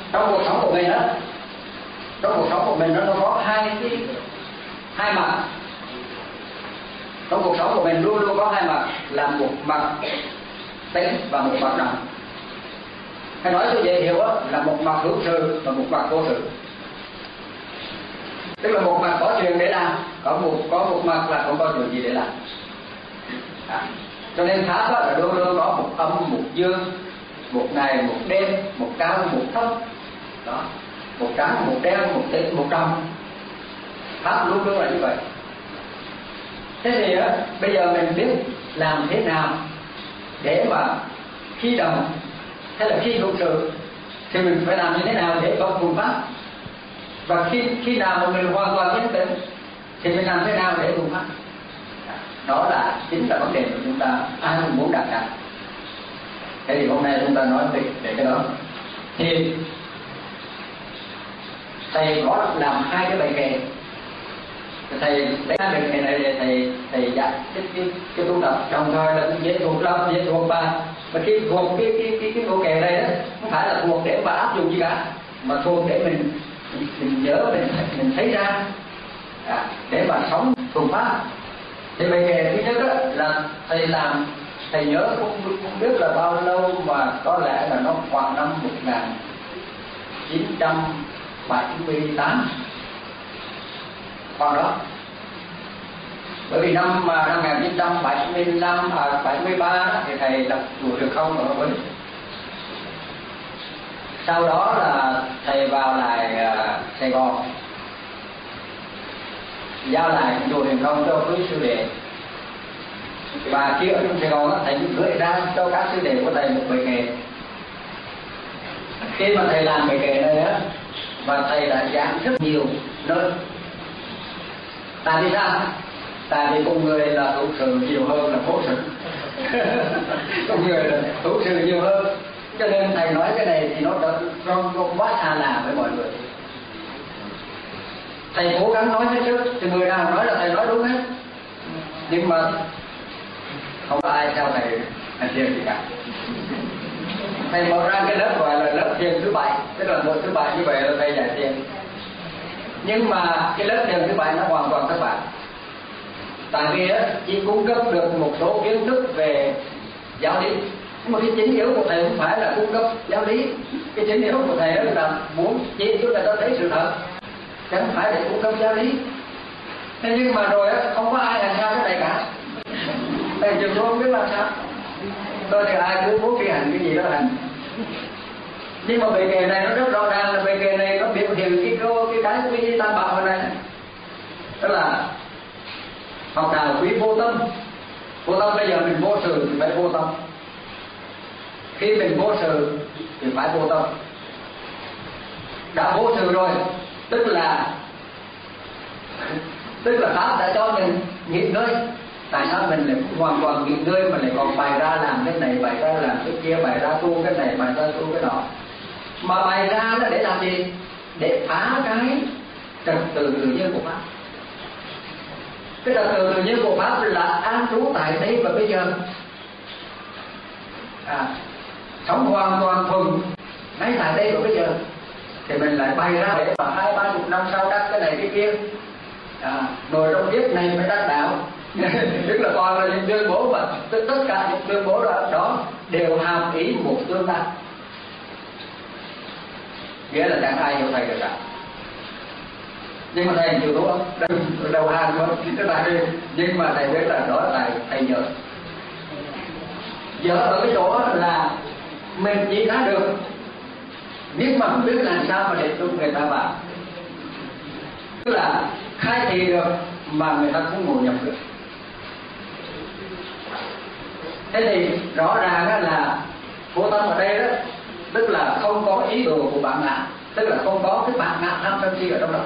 Trong cuộc sống của mình đó, trong cuộc sống của mình nó có hai mặt. Trong cuộc sống của mình luôn luôn có hai mặt, là một mặt tĩnh và một mặt động. Hay nói cho dễ hiểu đó, là một mặt hữu sự và một mặt vô sự. Tức là một mặt có chuyện để làm, có một mặt là không có chuyện gì để làm. Cho nên Pháp là luôn luôn có một âm, một dương, một ngày, một đêm, một cao, một thấp, đó, một trắng, một đen, một tĩnh, một trong. Pháp luôn luôn là như vậy. Thế thì bây giờ mình biết làm thế nào để mà khi động hay là khi hữu sự thì mình phải làm như thế nào để có phương pháp, và khi nào mà mình hoàn toàn yên tĩnh thì mình làm thế nào để phương pháp. Đó là chính là vấn đề của chúng ta ai cũng muốn đặt ra. Thế thì hôm nay chúng ta nói về cái đó. Thì thầy có làm hai cái bài kệ. Thầy lấy hai bài kệ này để thầy dạy cái tu tập, đồng thời là cũng dễ thuộc lắm, dễ thuộc và khi thuộc cái câu kệ này đó, không phải là thuộc để mà áp dụng gì cả, mà thuộc để mình nhớ, mình thấy ra để mà sống phương pháp. Thì bài kệ thứ nhất đó là thầy nhớ cũng biết là bao lâu, mà có lẽ là nó khoảng năm 1978 khoảng đó. Bởi vì năm 1975 73 thì thầy lập chùa Được Không ở Huế. Sau đó là thầy vào lại Sài Gòn, giao lại chùa Hiền Không cho quý sư đệ. Và khi ở trong Sài Gòn thầy cũng gửi ra cho các sư đệ của thầy một bài kệ. Khi mà thầy làm bài kệ này á, và thầy đã giảng rất nhiều nơi. Tại vì sao? Tại vì con người là hữu sự nhiều hơn là vô sự. Con người là hữu sự nhiều hơn, cho nên thầy nói cái này thì nó không quá xa lạ với mọi người. Thầy cố gắng nói hết sức, thì người nào nói là thầy nói đúng hết, nhưng mà không có ai theo thầy thiền gì cả. Thầy mở ra cái lớp gọi là lớp thiền thứ 7, tức là một thứ 7 như vậy là thầy dạy thiền. Nhưng mà cái lớp thiền thứ 7 nó hoàn toàn thất bại. Tại vì chỉ cung cấp được một số kiến thức về giáo lý, nhưng mà cái chính yếu của thầy không phải là cung cấp giáo lý. Cái chính yếu của thầy là muốn chỉ cho người ta thấy sự thật, chứ không phải để cung cấp giáo lý. Thế nhưng mà rồi không có ai làm sao cái này cả. Thầy chịu tôi không biết làm sao. Tôi thì ai cứ muốn đi hành cái gì đó hành. Nhưng mà bài kệ này nó rất rõ ràng, là bài kệ này nó biểu hiện cái quy tam bảo ở đây. Tức là học đạo quý vô tâm. Vô tâm bây giờ mình vô sự thì phải vô tâm. Khi mình vô sự thì phải vô tâm. Đã vô sự rồi, tức là Pháp đã cho mình nghỉ ngơi. Tại sao mình lại hoàn toàn nghỉ ngơi mà lại còn bày ra làm cái này, bày ra làm cái kia, bày ra tu cái này, bày ra tu cái nọ? Mà bày ra là để làm gì? Để phá cái trật tự tự nhiên của Pháp. Cái trật tự tự nhiên của Pháp là an trú tại đây và bây giờ. Sống hoàn toàn thuần ngay tại đây và bây giờ. Thì mình lại bày ra để mà 20-30 năm sau đắc cái này cái kia. Rồi trong kiếp này mới đắc đạo. Tức là còn là những tuyên bố, và tất cả những tuyên bố đó đều hàm ý một tương lai. Nghĩa là chẳng ai hiểu thầy được cả. Nhưng mà thầy chịu thua, đầu hàng thôi, tức là nhưng mà thầy biết là đó là thầy dở. Dở ở cái chỗ là mình chỉ đã được, nhưng mà không biết làm sao mà để tung người ta vào. Tức là khai thị được mà người ta không ngồi nhập được. Thế thì rõ ràng là vô tâm ở đây đó, tức là không có ý đồ của bản ngã, tức là không có cái bản ngã tham sân si ở trong đó.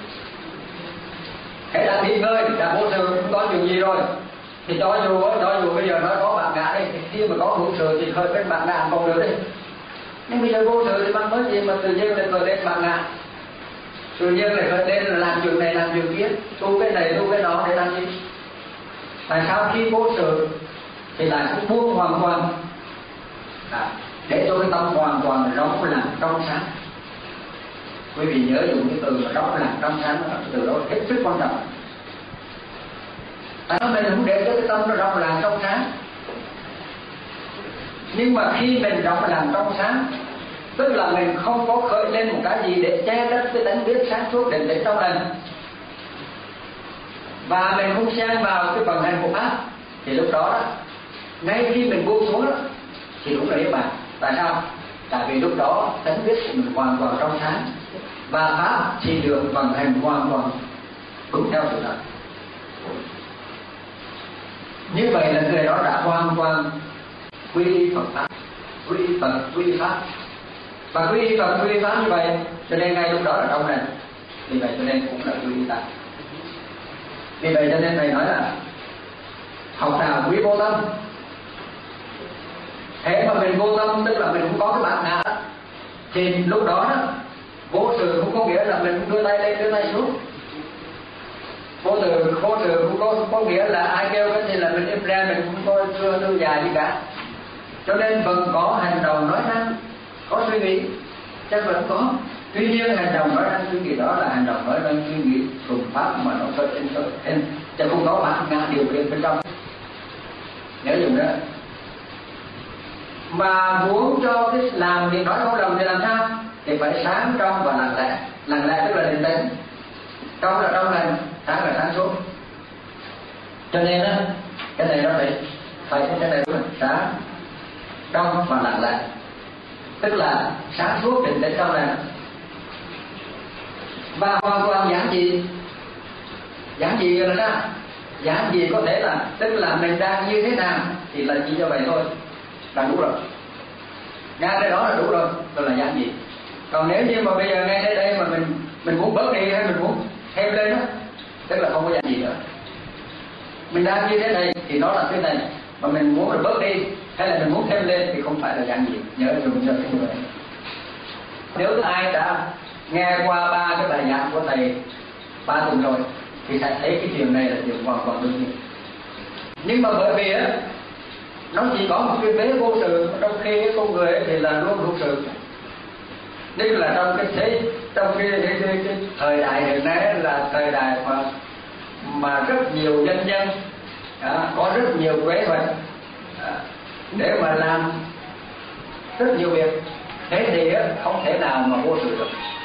Hãy đã nghỉ ngơi, đã vô sự không có chuyện gì rồi, thì cho dù bây giờ nó có bản ngã đây, thì khi mà có hữu sự thì khởi cái bản ngã không được đi. Nhưng bây giờ vô sự thì bằng nói gì mà tự nhiên lại khởi lên bản ngã, tự nhiên lại khởi lên là làm chuyện này làm chuyện kia, tu cái này tu cái đó để làm gì? Tại sao khi vô sự thì lại cũng buông hoàn toàn, để cho cái tâm hoàn toàn rộng lặng trong sáng, Quý vị nhớ dùng cái từ trong lành trong sáng, từ đó hết sức quan trọng. Mình không để cho cái tâm nó trong lành trong sáng. Nhưng mà khi mình trong lành trong sáng, tức là mình không có khởi lên một cái gì để che lấp cái tánh biết sáng suốt định tĩnh trong lành, và mình không xen vào cái vận hành của pháp, thì lúc đó ngay khi mình buông xuống đó, thì đúng là niết bàn. Tại sao? Tại vì lúc đó tánh biết của mình hoàn toàn trong sáng, và pháp thì được vận hành hoàn toàn đúng theo sự thật. Như vậy là người đó đã hoàn toàn quy y Phật pháp, quy y Phật, quy y pháp. Và quy y Phật, quy y pháp như vậy, cho nên ngay lúc đó là trong này. Vì vậy cho nên cũng là quy y ta. Vì vậy cho nên thầy nói là học nào quý vô tâm. Thế mà mình vô tâm, tức là mình không có cái bản ngã, thì lúc đó vô sự không có nghĩa là mình đưa tay lên đưa tay xuống. Vô sự không có nghĩa là ai kêu cái gì là mình im ra, mình không có đưa dài gì cả. Cho nên vẫn có hành động nói năng, có suy nghĩ, chắc vẫn có. Tuy nhiên hành động nói năng suy nghĩ đó là hành động nói năng suy nghĩ thuần pháp mà nó khởi lên, chứ không có bản ngã điều khiển bên trong. Nhớ dùng đó. Mà muốn cho cái làm việc nói không lầm thì làm sao? Thì phải sáng trong và lặng lẽ. Lặng lẽ tức là định tĩnh. Trong là trong lành, sáng là sáng suốt. Cho nên cái này nó phải cái này là sáng trong và lặng lẽ, tức là sáng suốt định tĩnh trong lành. Và hoàn toàn giản dị. Giản dị là sao? Giản dị có thể là tức là mình đang như thế nào thì là chỉ cho vậy thôi là đủ rồi. Ngay cái đó là đủ rồi, tức là giản dị. Còn nếu như mà bây giờ ngay đến đây mà mình muốn bớt đi hay mình muốn thêm lên đó, tức là không có giản dị nữa. Mình đang như thế này thì nó là thế này, mà mình muốn là bớt đi hay là mình muốn thêm lên thì không phải là giản dị. Nhớ dùng cho cái người. Nếu ai đã nghe qua 3 cái bài giảng của thầy 3 tuần rồi thì sẽ thấy cái chuyện này là chuyện hoàn toàn đương nhiên. Nhưng mà bởi vì nó chỉ có một cái vế vô sự, trong khi cái con người thì là luôn hữu sự. Tức là trong cái thời đại hiện nay là thời đại mà rất nhiều doanh nhân có rất nhiều kế hoạch để mà làm rất nhiều việc, thế thì không thể nào mà vô sự được.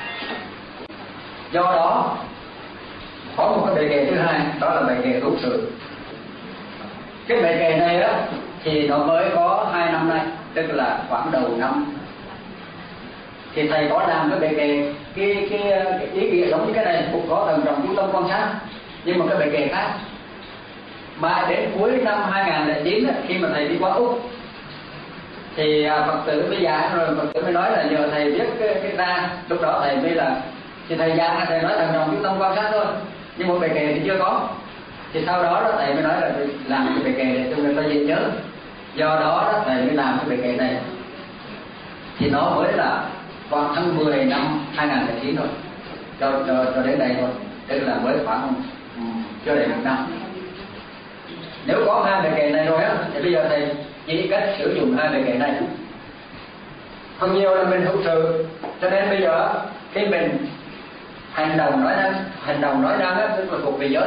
Do đó có một cái bề kề thứ hai, đó là bề kề hữu sự. Cái bề kề này thì nó mới có 2 năm nay, tức là khoảng đầu năm thì thầy có làm cái bề kề cái ý nghĩa giống như cái này, cũng có thần trọng chú tâm quan sát, nhưng mà cái bề kề khác. Mà đến cuối năm 2009 khi mà thầy đi qua Úc thì Phật tử mới giảng, rồi Phật tử mới nói là nhờ thầy viết cái ra. Lúc đó thầy mới là thì thầy giảng, thầy nói thần trọng chú tâm quan sát thôi, nhưng một bề kề thì chưa có. Thì sau đó thầy mới nói là làm cái bề kề này cho người ta dễ nhớ. Do đó thầy mới làm cái bề kề này, thì nó mới là vào tháng 10 năm 2009 thôi, cho đến đây thôi, tức là mới khoảng chưa đầy 1 năm. Nếu có 2 bề kề này rồi thì bây giờ thầy chỉ cách sử dụng 2 bề kề này. Không nhiều là mình hữu sự, cho nên bây giờ khi mình hành động nói năng tức là thuộc về giới.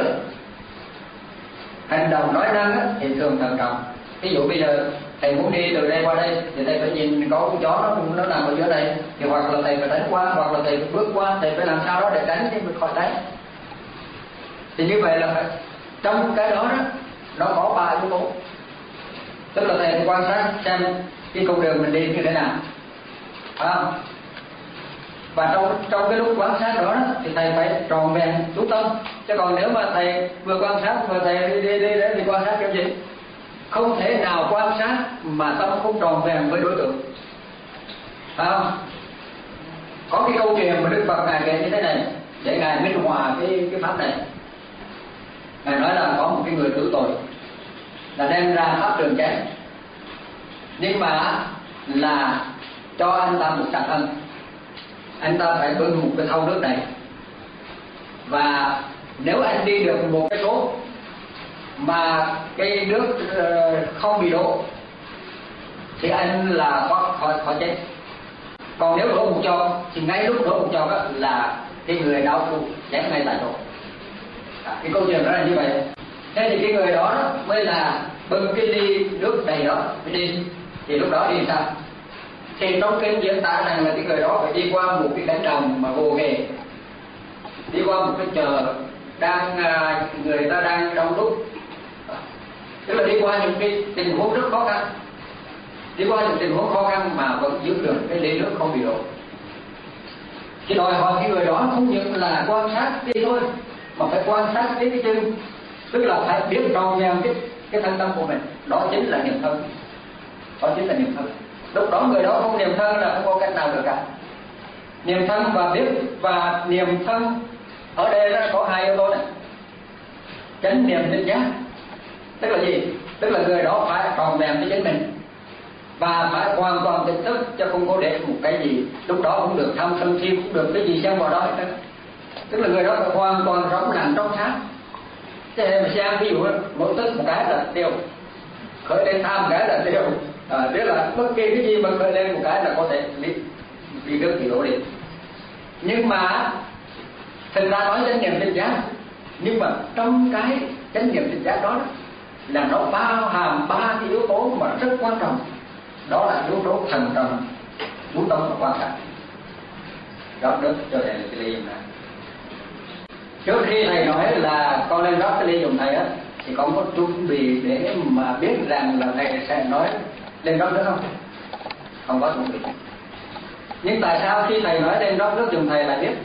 Hành động nói năng thì thường thận trọng. Ví dụ bây giờ thầy muốn đi từ đây qua đây thì thầy phải nhìn có con chó nó nằm ở giữa này, thì hoặc là thầy phải đánh qua, hoặc là thầy phải bước qua, thầy phải làm sao đó để đánh thì mình khỏi đánh. Thì như vậy là phải, trong cái đó nó có 3 yếu tố. Tức là thầy phải quan sát xem cái con đường mình đi như thế nào, và trong cái lúc quan sát đó thì thầy phải tròn vẹn chú tâm. Chứ còn nếu mà thầy vừa quan sát vừa thầy đi đấy thì quan sát kiểu gì? Không thể nào quan sát mà tâm không tròn vẹn với đối tượng, phải không? Có cái câu chuyện mà Đức Phật ngài kể như thế này để ngài minh họa cái pháp này. Ngài nói là có một cái người tử tội là đem ra pháp trường chém, nhưng mà là cho anh ta một trận ân. Anh ta phải bưng một cái thau nước này, và nếu anh đi được một cái số mà cái nước không bị đổ thì anh là khỏi chết. Còn nếu đổ một chọt thì ngay lúc đổ một chọt là cái người đau phụ chết ngay tại chỗ. Cái câu chuyện đó là như vậy. Thế thì cái người đó mới là bưng cái ly nước đầy đó mới đi. Thì lúc đó đi sao? Thì trong kinh diễn tả rằng là cái người đó phải đi qua một cái cánh đồng mà gồ ghề, đi qua một cái chợ người ta đang đông đúc, tức là đi qua những cái tình huống rất khó khăn, đi qua những tình huống khó khăn mà vẫn giữ được cái ly nước không bị đổ. Thì đòi hỏi cái người đó không những là quan sát đi thôi, mà phải quan sát đến cái chân, tức là phải biết tròn vẹn cái thân tâm của mình. Đó chính là niệm thân, đó chính là niệm thân. Lúc đó người đó không niệm thân là không có cách nào được cả. Niệm thân và biết, và niệm thân ở đây nó có hai yếu tố này: chánh niệm tỉnh giác. Tức là gì? Tức là người đó phải tròn vẹn với chính mình và phải hoàn toàn tỉnh thức, chứ không có để một cái gì lúc đó cũng được tham sân si, cũng được cái gì xen vào đó hết. Tức là người đó phải hoàn toàn rỗng lặng trong sáng. Thế mà xem ví dụ mỗi tức một cái là tiêu, khởi lên tham một cái là tiêu, tức là bất kỳ cái gì mà khởi lên một cái là có thể đi nước thì đổ đi. Nhưng mà thực ra nói chánh niệm tỉnh giác, nhưng mà trong cái chánh niệm tỉnh giác đó là nó bao hàm ba cái yếu tố mà rất quan trọng. Đó là yếu tố thần trọng, chú tâm và quan sát. Rót nước cho thầy cái ly dùng này. Trước khi thầy nói là con lên rót cái ly dùng thầy á, thì con có chuẩn bị để mà biết rằng là thầy sẽ nói lên rót nước không? Không có chuẩn bị. Nhưng tại sao khi thầy nói lên rót nước dùng thầy lại biết?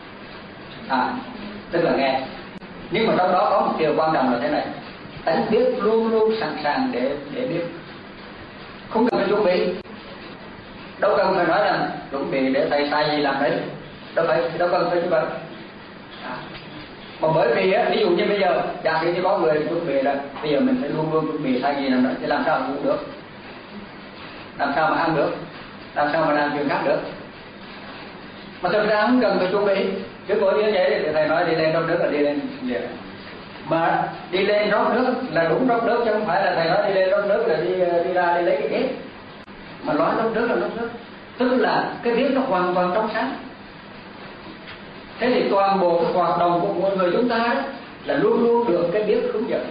Tức là nghe. Nhưng mà trong đó có một điều quan trọng là thế này: tánh biết luôn luôn sẵn sàng để biết, không cần phải chuẩn bị. Đâu cần phải nói rằng chuẩn bị để thầy sai gì làm đấy, đâu cần phải như vậy. Mà bởi vì ví dụ như bây giờ giả sử như có người chuẩn bị là bây giờ mình phải luôn luôn chuẩn bị sai gì làm đấy, thì làm sao mà uống được, làm sao mà ăn được, làm sao mà làm chuyện khác được. Mà thực ra không cần phải chuẩn bị. Chứ có như vậy thì thầy nói đi lên rót nước là đi lên liền. Mà đi lên rót nước là đúng rót nước, chứ không phải là thầy nói đi lên rót nước là đi ra đi lấy cái ghét. Mà nói rót nước là rót nước, tức là cái biết nó hoàn toàn trong sáng. Thế thì toàn bộ cái hoạt động của mọi người chúng ta đó là luôn luôn được cái biết hướng dẫn.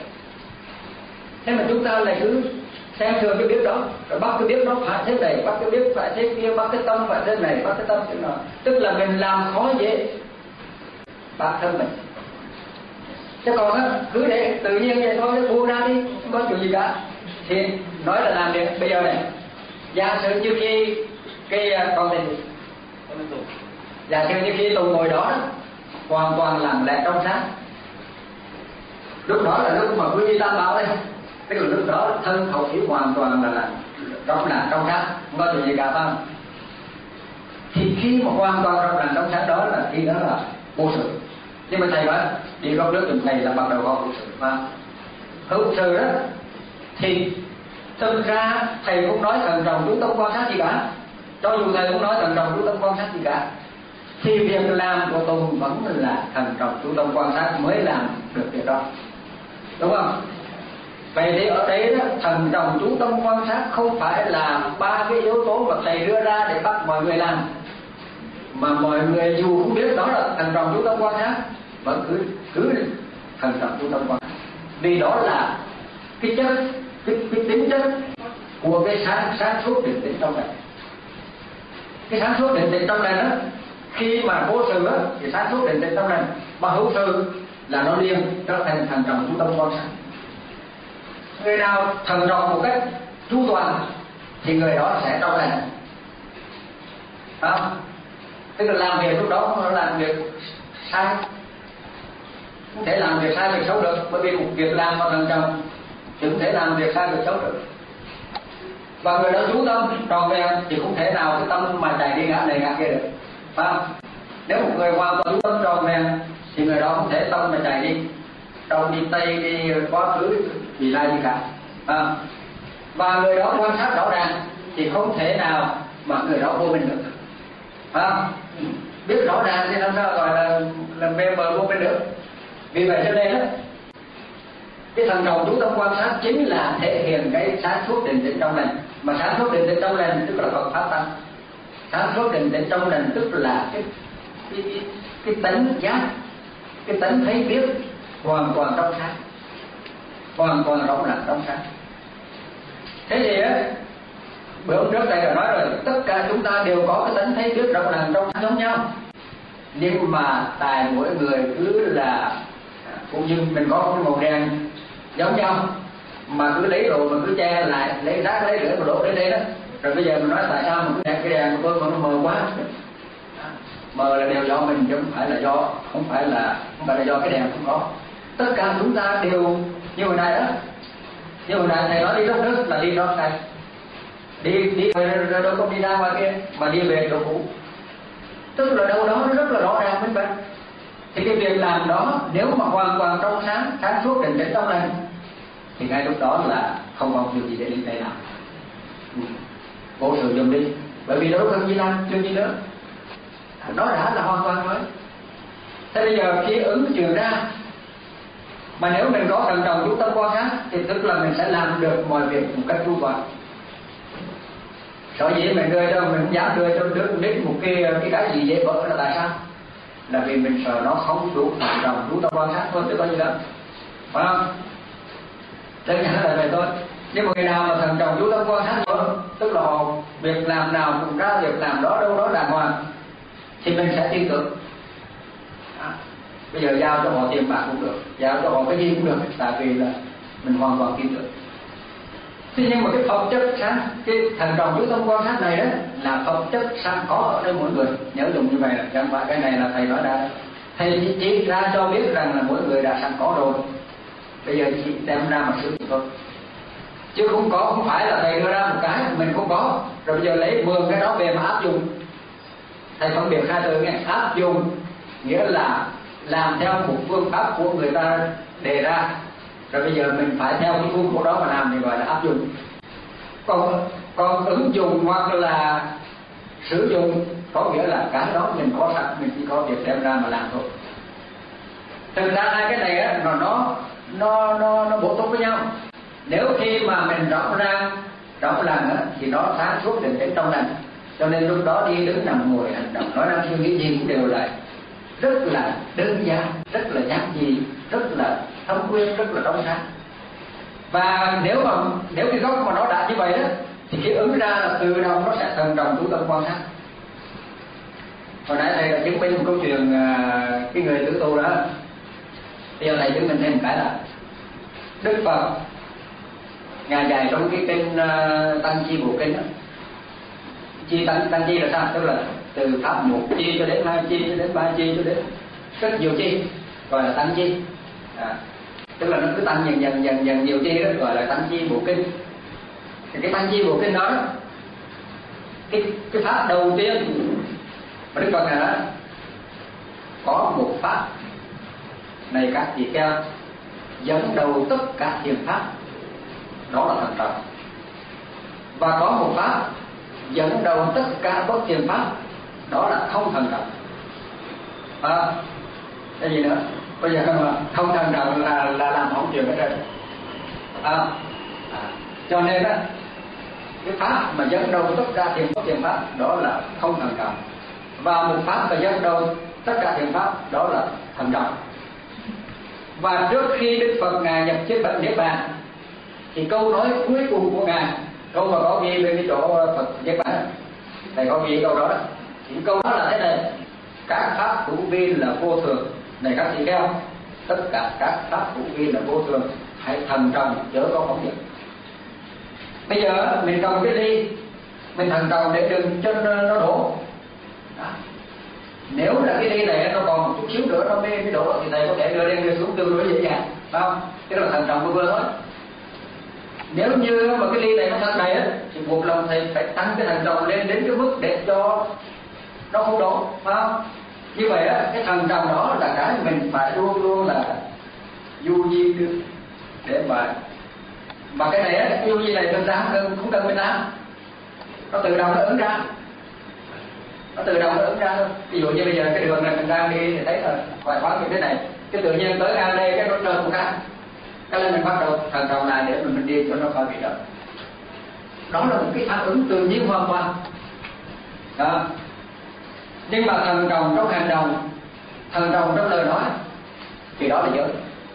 Thế mà chúng ta lại cứ xem thường cái biết đó, rồi bắt cái biết đó phải thế này, bắt cái biết phải thế kia, bắt cái tâm phải thế này, bắt cái tâm thế nào. Tức là mình làm khó dễ bản thân mình. Chứ còn cứ để tự nhiên vậy thôi, buông ra đi, không có chuyện gì cả. Thì nói là làm được. Bây giờ này, giả sử như khi con tên gì? Giả sử như khi Tùng ngồi đó hoàn toàn lặng lẽ trong sáng, lúc đó là lúc mà quý vị tam bảo đây, tức là lúc đó thân khẩu ý hoàn toàn là rộng lặng trong sáng, không có chuyện gì cả, phải không? Thì khi mà hoàn toàn rộng lặng trong sáng đó là khi đó là vô sự. Nhưng mà thầy nói đi rót nước dùng thầy là bắt đầu có hữu sự, phải không? Hữu sự đó thì thực ra thầy cũng nói thần trọng chú tâm quan sát gì cả. Cho dù thầy cũng nói thần trọng chú tâm quan sát gì cả, thì việc làm của Tùng vẫn là thần trọng chú tâm quan sát mới làm được việc đó, đúng không? Vậy thì ở đây đó, thần trọng chú tâm quan sát không phải là ba cái yếu tố mà thầy đưa ra để bắt mọi người làm, mà mọi người dù không biết đó là thần trọng chú tâm quan sát vẫn cứ thần trọng chú tâm quan sát, vì đó là cái chất, cái tính chất của cái sáng suốt định tĩnh trong này. Cái sáng suốt định tĩnh trong này đó, khi mà vô sự đó, thì sáng suốt định tĩnh trong này, mà hữu sự là nó liền trở thành thần trọng chú tâm quan sát. Người nào thần trọng một cách chu toàn thì người đó sẽ trong lành, không? Tức là làm việc lúc đó nó làm việc sai, không thể làm việc sai việc xấu được, bởi vì một việc làm mà thần trọng thì không thể làm việc sai việc xấu được. Và người đó chú tâm tròn vẹn thì không thể nào cái tâm mà chạy đi ngã này ngã kia được, phải không? Nếu một người hoàn toàn chú tâm tròn vẹn thì người đó không thể tâm mà chạy đi đâu, đi tây đi quá khứ gì ra gì cả. Và người đó quan sát rõ ràng thì không thể nào mà người đó vô minh được. Biết rõ ràng thì làm sao gọi là mê mờ vô minh được. Vì vậy cho nên đó, cái thần trọng chú tâm quan sát chính là thể hiện cái sáng suốt định tĩnh trong lành. Mà sáng suốt định tĩnh trong lành tức là Phật pháp tăng. Sáng suốt định tĩnh trong lành tức là cái tánh giác, cái tánh thấy biết hoàn toàn trong sáng, hoàn toàn rộng lặng trong sáng. Thế thì á, bữa hôm trước thầy đã nói rồi, tất cả chúng ta đều có cái tánh thấy biết rộng lặng trong sáng giống nhau, nhưng mà tại mỗi người cứ là cũng như mình có cái màu đèn giống nhau, mà cứ lấy đồ mà cứ che lại, lấy rác lấy rửa mà đổ đến đây đó. Rồi bây giờ mình nói tại sao mà cứ cái đèn của tôi mà nó mờ quá? Mờ là đều do mình chứ không phải là do cái đèn không có. Tất cả chúng ta đều như hồi này đó, như hồi này thầy nói đi trong nước là đi trong này, đi rồi đâu không đi ra ngoài kia mà đi về chỗ cũ, tức là đâu đó nó rất là rõ ràng minh bạch. Thì cái việc làm đó nếu mà hoàn toàn trong sáng suốt định tĩnh trong lành thì ngay lúc đó là không còn điều gì để liên hệ nào, vô sự dùng đi, bởi vì đâu cần gì làm chưa gì nữa, nó đã là hoàn toàn mới. Thế bây giờ khi ứng chuyển ra, mà nếu mình có thận trọng chú tâm quan sát thì tức là mình sẽ làm được mọi việc một cách chu toàn. Sở dĩ mình đưa cho mình dám đưa cho đứa biết một cái gì dễ vỡ là tại sao? Là vì mình sợ nó không đủ thận trọng chú tâm quan sát thôi chứ có gì đâu, phải không? Đơn giản là vậy thôi. Nhưng mà người nào mà thận trọng chú tâm quan sát thôi, tức là việc làm nào cũng ra việc làm đó đâu đó đàng hoàng, thì mình sẽ tin tưởng. Bây giờ giao cho họ tiền bạc cũng được, giao cho họ cái gì cũng được, tại vì là mình hoàn toàn tin tưởng. Thế nhưng mà cái phẩm chất sáng, cái thận trọng chú tâm quan sát này đó là phẩm chất sẵn có ở đây mỗi người. Nhớ dùng như vậy là chẳng phải cái này là thầy nói ra, thầy chỉ ra cho biết rằng là mỗi người đã sẵn có rồi. Bây giờ chỉ đem ra mà sử dụng thôi, chứ không phải là thầy đưa ra một cái mình không có rồi bây giờ lấy 10 cái đó về mà áp dụng. Thầy phân biệt hai từ nghe, áp dụng nghĩa là làm theo một phương pháp của người ta đề ra, rồi bây giờ mình phải theo cái khuôn khổ đó mà làm thì gọi là áp dụng. Còn ứng dụng hoặc là sử dụng có nghĩa là cái đó mình có sẵn, mình chỉ có việc đem ra mà làm thôi. Thực ra hai cái này á, nó bổ túc với nhau. Nếu khi mà mình rõ ràng á, thì nó sáng suốt định tĩnh trong lành, cho nên lúc đó đi đứng nằm ngồi hành động nói năng suy nghĩ gì cũng đều là rất là đơn giản, rất là giản dị, rất là thông nguyên, rất là trong sáng. Và nếu cái gốc mà nó đã như vậy đó thì cái ứng ra là tự động nó sẽ thận trọng chú tâm quan sát. Hồi nãy thầy đã chứng minh một câu chuyện cái người tử tu đó. Bây giờ thầy chứng minh thêm một cái là Đức Phật ngài dạy trong cái kinh Tăng Chi Bộ Kinh đó. Tăng chi là sao? Tức là từ pháp 1 chi cho đến 2 chi cho đến 3 chi cho đến rất nhiều chi, gọi là tăng chi. Tức là nó cứ tăng dần nhiều chi đó, gọi là Tăng Chi Bộ Kinh. Thì cái Tăng Chi Bộ Kinh đó, cái pháp đầu tiên mà Đức Phật nói có một pháp này các vị kheo dẫn đầu tất cả thiền pháp, đó là thận trọng. Và có một pháp dẫn đầu tất cả bất thiền pháp, đó là không thận trọng. Cái gì nữa? Bây giờ mà không thận trọng là làm hỏng chuyện hết rồi. Cho nên á, cái pháp mà dẫn đầu tất cả thiền bất thiền pháp đó là không thận trọng, và một pháp mà dẫn đầu tất cả thiền pháp đó là thận trọng. Và trước khi Đức Phật ngài nhập chết bệnh niết bàn thì câu nói cuối cùng của ngài, câu mà có ghi bên cái chỗ Phật niết bàn, thầy có ghi câu đó đó. Thì câu đó là thế này: các pháp hữu vi là vô thường. Này các vị kheo, tất cả các pháp hữu vi là vô thường, hãy thận trọng chớ có phóng dật. Bây giờ mình cầm cái ly, mình thận trọng để đừng cho nó đổ. Nếu là cái ly này nó còn một chút xíu nữa nó mới đổ thì thầy có thể đưa lên đưa xuống tương đối dễ dàng, phải không? Cái đó là thận trọng vừa thôi. Nếu như mà cái ly này nó thật đầy á thì buộc lòng thầy phải tăng cái thận trọng lên đến cái mức để cho nó không đổ, phải không? Như vậy á, cái thận trọng đó là cái mình phải luôn luôn là du di được để mà cái này á, cái du di này đơn giản hơn, không cần mình làm, nó tự động nó ứng ra. Thôi. Ví dụ như bây giờ cái đường này mình đang đi thì thấy là vài khoáng như thế này, cái tự nhiên tới ngang đây cái nó trơn một cái lên mình bắt đầu thận trọng lại để mình đi cho nó khỏi bị đợt. Đó là một cái phản ứng tự nhiên hoàn toàn. đó. Nhưng mà thần trọng trong hành động, thần trọng trong lời nói thì đó là giới.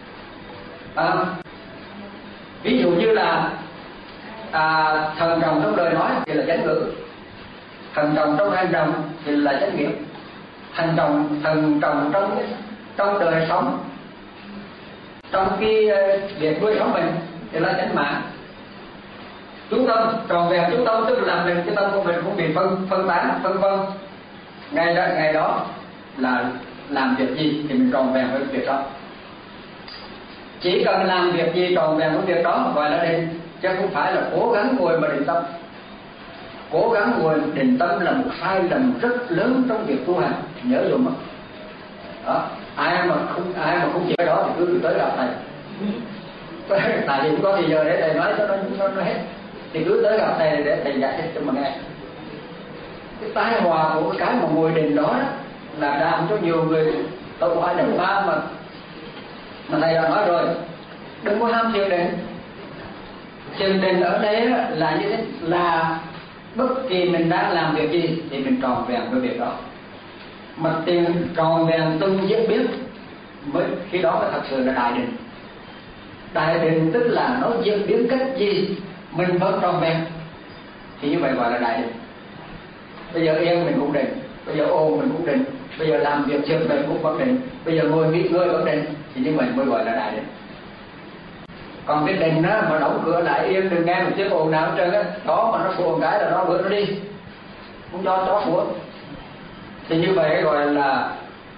Ví dụ như là thần trọng trong lời nói thì là chánh ngữ, thần trọng trong hành động thì là chánh nghiệp, thần trọng trong đời sống, trong cái việc nuôi sống mình thì là chánh mạng. Chú tâm tròn vẹn, chú tâm tức là mình, cái tâm của mình cũng bị phân tán, phân vân. Ngày đó là làm việc gì thì mình tròn vẹn với việc đó. Chỉ cần làm việc gì tròn vẹn với việc đó gọi là định, chứ không phải là cố gắng ngồi mà định tâm. Cố gắng ngồi định tâm là một sai lầm rất lớn trong việc tu hành, nhớ dùng đó. Ai mà không chịu cái đó thì cứ tới gặp thầy. Tại vì không có gì giờ để thầy nói cho nó hết, thì cứ tới gặp thầy để thầy giải thích cho mà nghe. Cái tai họa của cái mà ngồi định đó là làm cho nhiều người tẩu hỏa nhập ma. Mà thầy đã nói rồi, đừng có ham thiền định. Thiền định ở đây là như thế, là bất kỳ mình đang làm việc gì thì mình tròn vẹn với việc đó, mà tiền tròn vẹn từng diễn biến mới khi đó mới thật sự là đại định. Đại định tức là nó diễn biến cách gì mình vẫn tròn vẹn, thì như vậy gọi là đại định. Bây giờ yên mình cũng định, bây giờ ôm mình cũng định, bây giờ làm việc chuyện mình cũng vẫn định, bây giờ ngồi nghỉ ngơi vẫn định, thì như vậy mới gọi là đại định. Còn cái định đó mà đóng cửa lại yên, đừng nghe một tiếng ồn nào hết trơn á, đó mà nó sủa một cái là nó bữa nó đi, không cho chó sủa, thì như vậy gọi là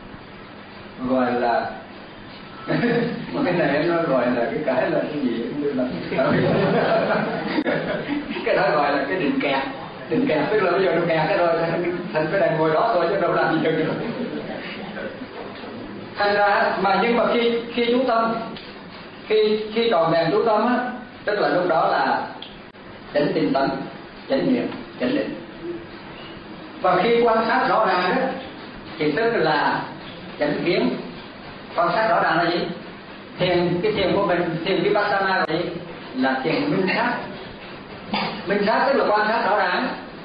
mà cái này nó gọi là cái là cái gì cũng như là cái đó gọi là cái định kẹt. Định kẹt tức là bây giờ nó kẹt cái rồi thành phải đành ngồi đó thôi chứ đâu làm gì được nữa. Thành ra nhưng mà khi chú tâm, khi tròn vẹn chú tâm á, tức là lúc đó là chánh tinh tấn, chánh niệm, chánh định. Và khi quan sát rõ ràng đó thì tức là chánh kiến. Quan sát rõ ràng là gì? Cái thiền của mình, thiền vipassana là gì? Là thiền minh sát. Minh sát tức là quan sát rõ ràng.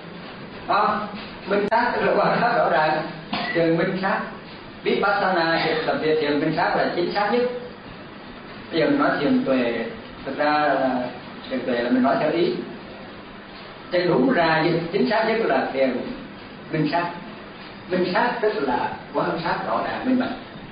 Minh sát tức là quan sát rõ ràng. Thiền minh sát, vipassana là thiền minh sát là chính xác nhất. Bây giờ mình nói thiền tuệ, thực ra là thiền tuệ là mình nói theo ý, chứ đúng ra chính xác nhất là thiền minh sát. Minh sát tức là quan sát rõ ràng minh bạch.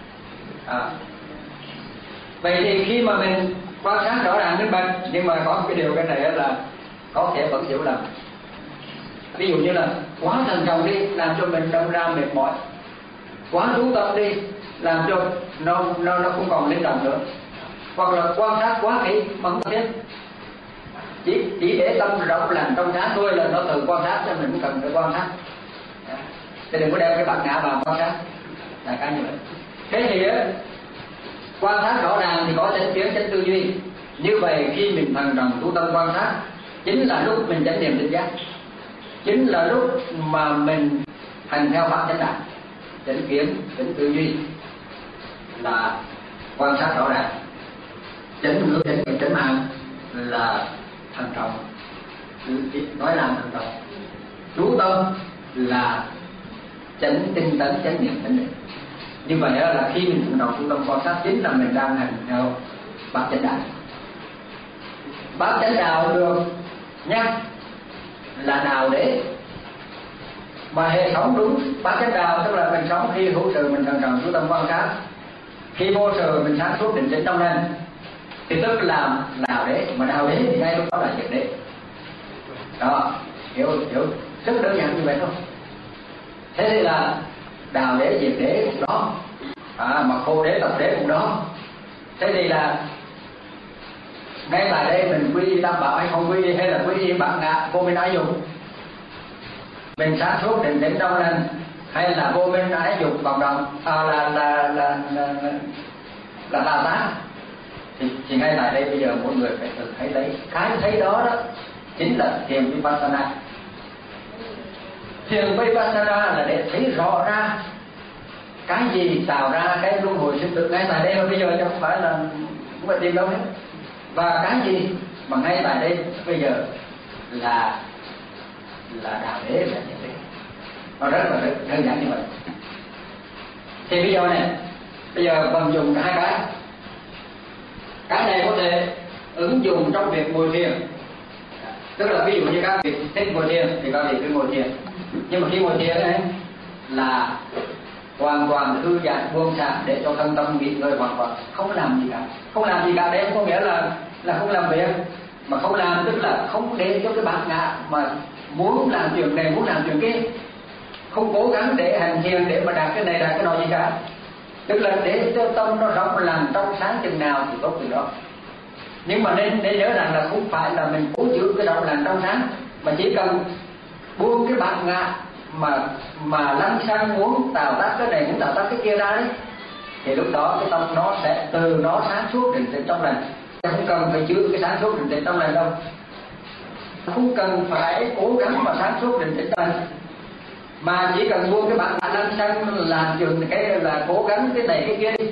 Vậy thì khi mà mình quan sát rõ ràng minh bạch, nhưng mà có một cái điều cái này là có thể vẫn hiểu lầm. Ví dụ như là quá thần trọng đi làm cho mình đâm ra mệt mỏi, quá chú tâm đi làm cho nó không còn linh động nữa, hoặc là quan sát quá kỹ mà không biết, chỉ để tâm rộng lành trong sáng thôi là nó tự quan sát, cho mình cũng cần phải quan sát. Thì đừng có đeo cái bản ngã vào quan sát, là cái như vậy. Thế thì quan sát rõ ràng thì có chánh kiến, chánh tư duy. Như vậy khi mình thần trọng chú tâm quan sát, chính là lúc mình chánh niệm tỉnh giác, chính là lúc mà mình hành theo pháp chánh đạo. Chánh kiến, chánh tư duy là quan sát rõ ràng. Chánh ngữ, chánh niệm, chánh mạng là thần trọng, nói làm thần trọng. Chú tâm là chánh tinh tấn, chánh niệm, chánh định. Như vậy là khi mình thần trọng chú tâm quan sát, chính là mình đang hành theo bát chánh đạo. Bát chánh đạo được nhắc là đạo đế, mà hệ thống đúng bát chánh đạo tức là mình sống khi hữu sự mình thần trọng chú tâm quan sát, khi vô sự mình sáng suốt định tĩnh tâm lên, thì tức là đạo đế. Mà đạo đế thì ngay lúc đó là diệt đế. Đó, hiểu rất đơn giản như vậy thôi. Thế thì là đạo đế diệt đế cũng đó, mà khô đế tập đế cũng đó. Thế thì là ngay tại đây mình quy y tam bảo hay không quy y, hay là quy y bản ngã vô minh ái dục, mình sáng suốt định tĩnh trong lên, hay là vô minh ái dục vọng động, là tà tác, thì ngay tại đây bây giờ mỗi người phải tự thấy lấy cái thấy đó chính là thiền vipassana. Thiền vipassana là để thấy rõ ra cái gì tạo ra cái luân hồi sinh tử ngay tại đây mà bây giờ, chứ không phải là không phải tìm đâu hết. Và cái gì mà ngay tại đây bây giờ là đạo đế, là như thế. Nó rất là đơn giản như vậy. Thì bây giờ này, bây giờ vận dụng hai cái này có thể ứng dụng trong việc ngồi thiền. Tức là ví dụ như các vị thích ngồi thiền thì các vị cứ ngồi thiền, nhưng mà khi ngồi thiền ấy là hoàn toàn thư giãn buông xả để cho thân tâm nghỉ ngơi hoàn toàn, không làm gì cả. Không làm gì cả đấy không có nghĩa là không làm việc, mà không làm tức là không để cho cái bản ngã mà muốn làm chuyện này muốn làm chuyện kia, không cố gắng để hành thiền để mà đạt cái này đạt cái nọ gì cả. Tức là để cho tâm nó rộng lành trong sáng chừng nào thì tốt chừng đó. Nhưng mà nên nhớ rằng là không phải là mình cố giữ cái rộng lành trong sáng, mà chỉ cần buông cái bản ngã mà lăng xăng muốn tạo tác cái này muốn tạo tác cái kia ra đấy, thì lúc đó cái tâm nó sẽ từ nó sáng suốt định tĩnh trong lành. Không cần phải giữ cái sáng suốt định tĩnh trong lành đâu, không cần phải cố gắng mà sáng suốt định tĩnh trong lành, mà chỉ cần buông cái bản ngã lăng xăng làm chuyện cái là cố gắng cái này cái kia đi,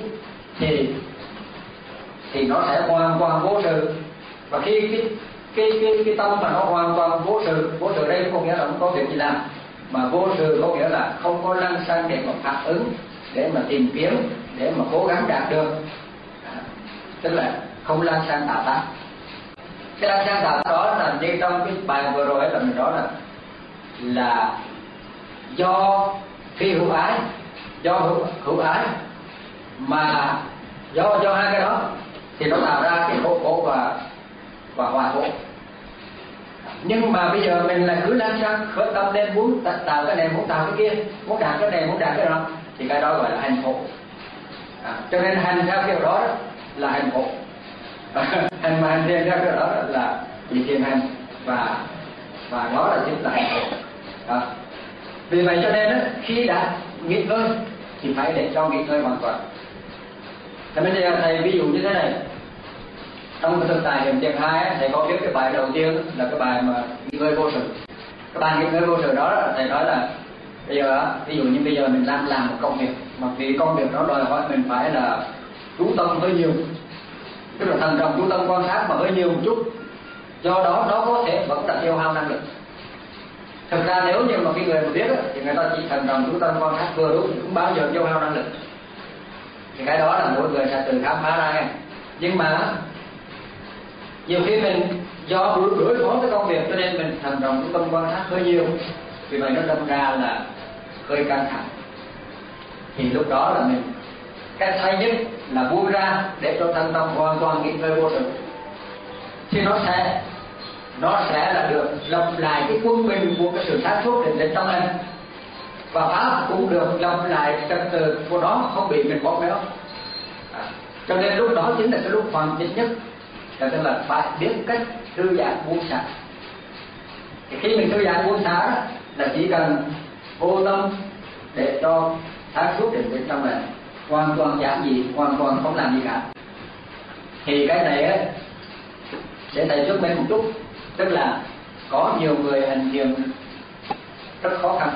thì nó sẽ hoàn toàn vô sự. Và khi cái tâm mà nó hoàn toàn vô sự đây không nghĩa là không có việc gì làm, mà vô sự có nghĩa là không có lăng xăng để mà phản ứng, để mà tìm kiếm, để mà cố gắng đạt được. Tức là không lăng xăng tạo tác. Cái lăng xăng tạo tác đó là như trong cái bài vừa rồi là mình nói là do phi hữu ái, do hữu ái mà do hai cái đó thì nó tạo ra cái khổ và hòa khổ. Nhưng mà bây giờ mình là cứ lăng xăng khởi tâm lên muốn tạo cái này muốn tạo cái kia, muốn đạt cái này muốn đạt cái đó, thì cái đó gọi là hành khổ. Cho nên hành theo kiểu đó là hành khổ. Hành mà hành theo kiểu đó là chỉ thiền hành, và đó là chính là hành khổ. Vì vậy cho nên khi đã nghỉ ngơi thì phải để cho nghỉ ngơi hoàn toàn. Thì bây giờ thầy ví dụ như thế này, trong cái thực tại hiện tiền 2 thầy có viết cái bài đầu tiên là cái bài mà nghỉ ngơi vô sự. Cái bài nghỉ ngơi vô sự đó thầy nói là bây giờ ví dụ như bây giờ mình đang làm một công việc, mà vì công việc đó đòi hỏi mình phải là chú tâm hơi nhiều, tức là thần trọng chú tâm quan sát mà hơi nhiều một chút, do đó nó có thể vẫn là tiêu hao năng lực. Thực ra nếu như mà cái người mà biết thì người ta chỉ thần trọng chú tâm quan sát vừa đúng thì cũng bao giờ tiêu hao năng lực. Thì cái đó là mỗi người sẽ tự khám phá ra. Nhưng mà nhiều khi mình do đối phó với công việc cho nên mình thần trọng chú tâm quan sát hơi nhiều, vì vậy nó đâm ra là hơi căng thẳng. Thì lúc đó là mình cách hay nhất là buông ra để cho thân tâm hoàn toàn nghỉ ngơi vô sự, thì nó sẽ là được lập lại cái quân bình của cái sự sáng suốt định tĩnh trong lành, và pháp cũng được lập lại trật tự của nó không bị mình bóp méo. Cho nên lúc đó chính là cái lúc hoàn chỉnh nhất, tức là phải biết cách thư giãn buông xả. Thì khi mình thư giãn buông xả là chỉ cần vô tâm để cho sáng suốt định tĩnh trong lành, hoàn toàn giản dị, hoàn toàn không làm gì cả. Thì cái này ấy, để thầy giúp mình một chút, tức là có nhiều người hành thiền rất khó khăn,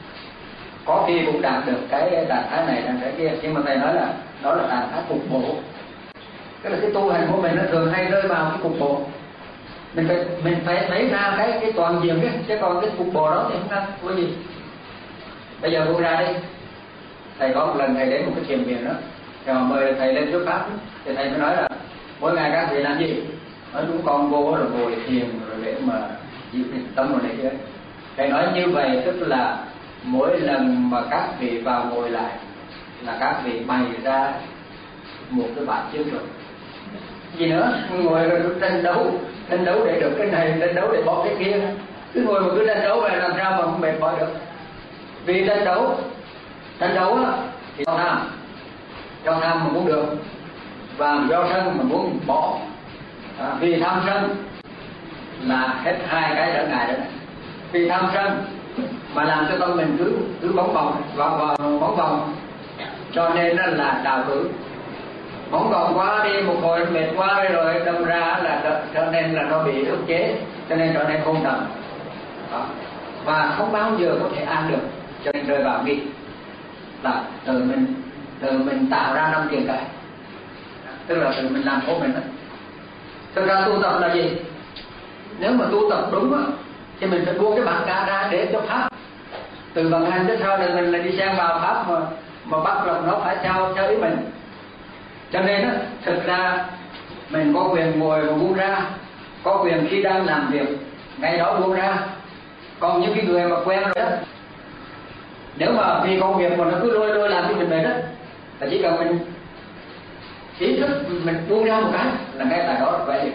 có khi cũng đạt được cái trạng thái này trạng thái kia, nhưng mà thầy nói là đó là trạng thái cục bộ. Tức là cái tu hành của mình nó thường hay rơi vào cái cục bộ. Mình phải thấy ra cái toàn diện cái, chứ còn cái cục bộ đó thì không có gì. Bây giờ buông ra đi. Thầy có một lần thầy đến một cái thiền viện đó, rồi mời thầy lên thuyết pháp, thì thầy mới nói là mỗi ngày các vị làm gì? Nói chúng con vô rồi ngồi thiền rồi để mà giữ tâm rồi này kia. Thầy nói như vậy tức là mỗi lần mà các vị vào ngồi lại là các vị bày ra một cái bản chiến thuật. Gì nữa, ngồi rồi tranh đấu để được cái này, tranh đấu để bỏ cái kia. Cứ ngồi mà cứ tranh đấu về làm sao mà không mệt mỏi được. Vì tranh đấu á thì do tham mà muốn được, và do sân mà muốn bỏ. Vì tham sân là hết hai cái trở ngại đó. Vì tham sân mà làm cho tâm mình cứ bóng vòng, cho nên là đào cử bóng vòng quá đi một hồi mệt quá rồi đâm ra là cho nên là nó bị ức chế, cho nên trở nên hôn trầm và không bao giờ có thể an được, cho nên rơi vào nghịch là tự mình tạo ra năm kiện cái, tức là tự mình làm của mình đó. Thực ra tu tập là gì? Nếu mà tu tập đúng á thì mình phải buông cái bản ngã ra để cho pháp từ vận hành tới sau là mình là đi sang vào pháp mà bắt lòng nó phải theo ý mình. Cho nên á, thực ra mình có quyền ngồi và buông ra, có quyền khi đang làm việc ngay đó buông ra. Còn những cái người mà quen rồi đó, nếu mà vì công việc mà nó cứ lôi làm cho mình mệt đó, là chỉ cần mình ý thức mình buông ra một cái là ngay tại đó vậy.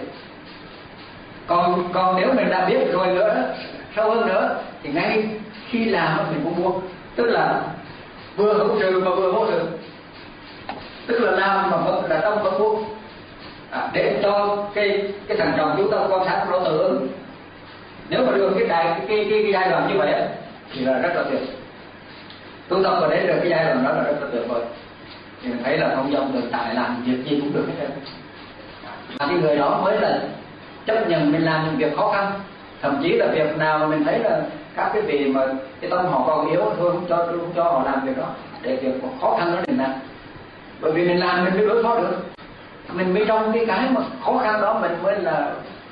Còn nếu mình đã biết rồi nữa đó, sâu hơn nữa thì ngay khi làm mình cũng buông, tức là vừa hữu sự mà vừa vô sự, tức là làm mà vẫn là tâm vẫn buông, để cho cái thằng chồng chúng ta quan sát nó tự ứng. Nếu mà được cái giai đoạn như vậy thì là rất là tuyệt. Tu tập vào đấy được cái giai đoạn đó là rất là tuyệt vời. Thì mình thấy là không dòng tự tại làm việc gì cũng được hết trơn. Cái người đó mới là chấp nhận mình làm những việc khó khăn, thậm chí là việc nào mà mình thấy là các cái vị mà cái tâm họ còn yếu thôi không cho họ làm việc đó, để việc khó khăn đó đừng làm. Bởi vì mình làm mình mới đối phó được, mình mới trong cái mà khó khăn đó mình mới là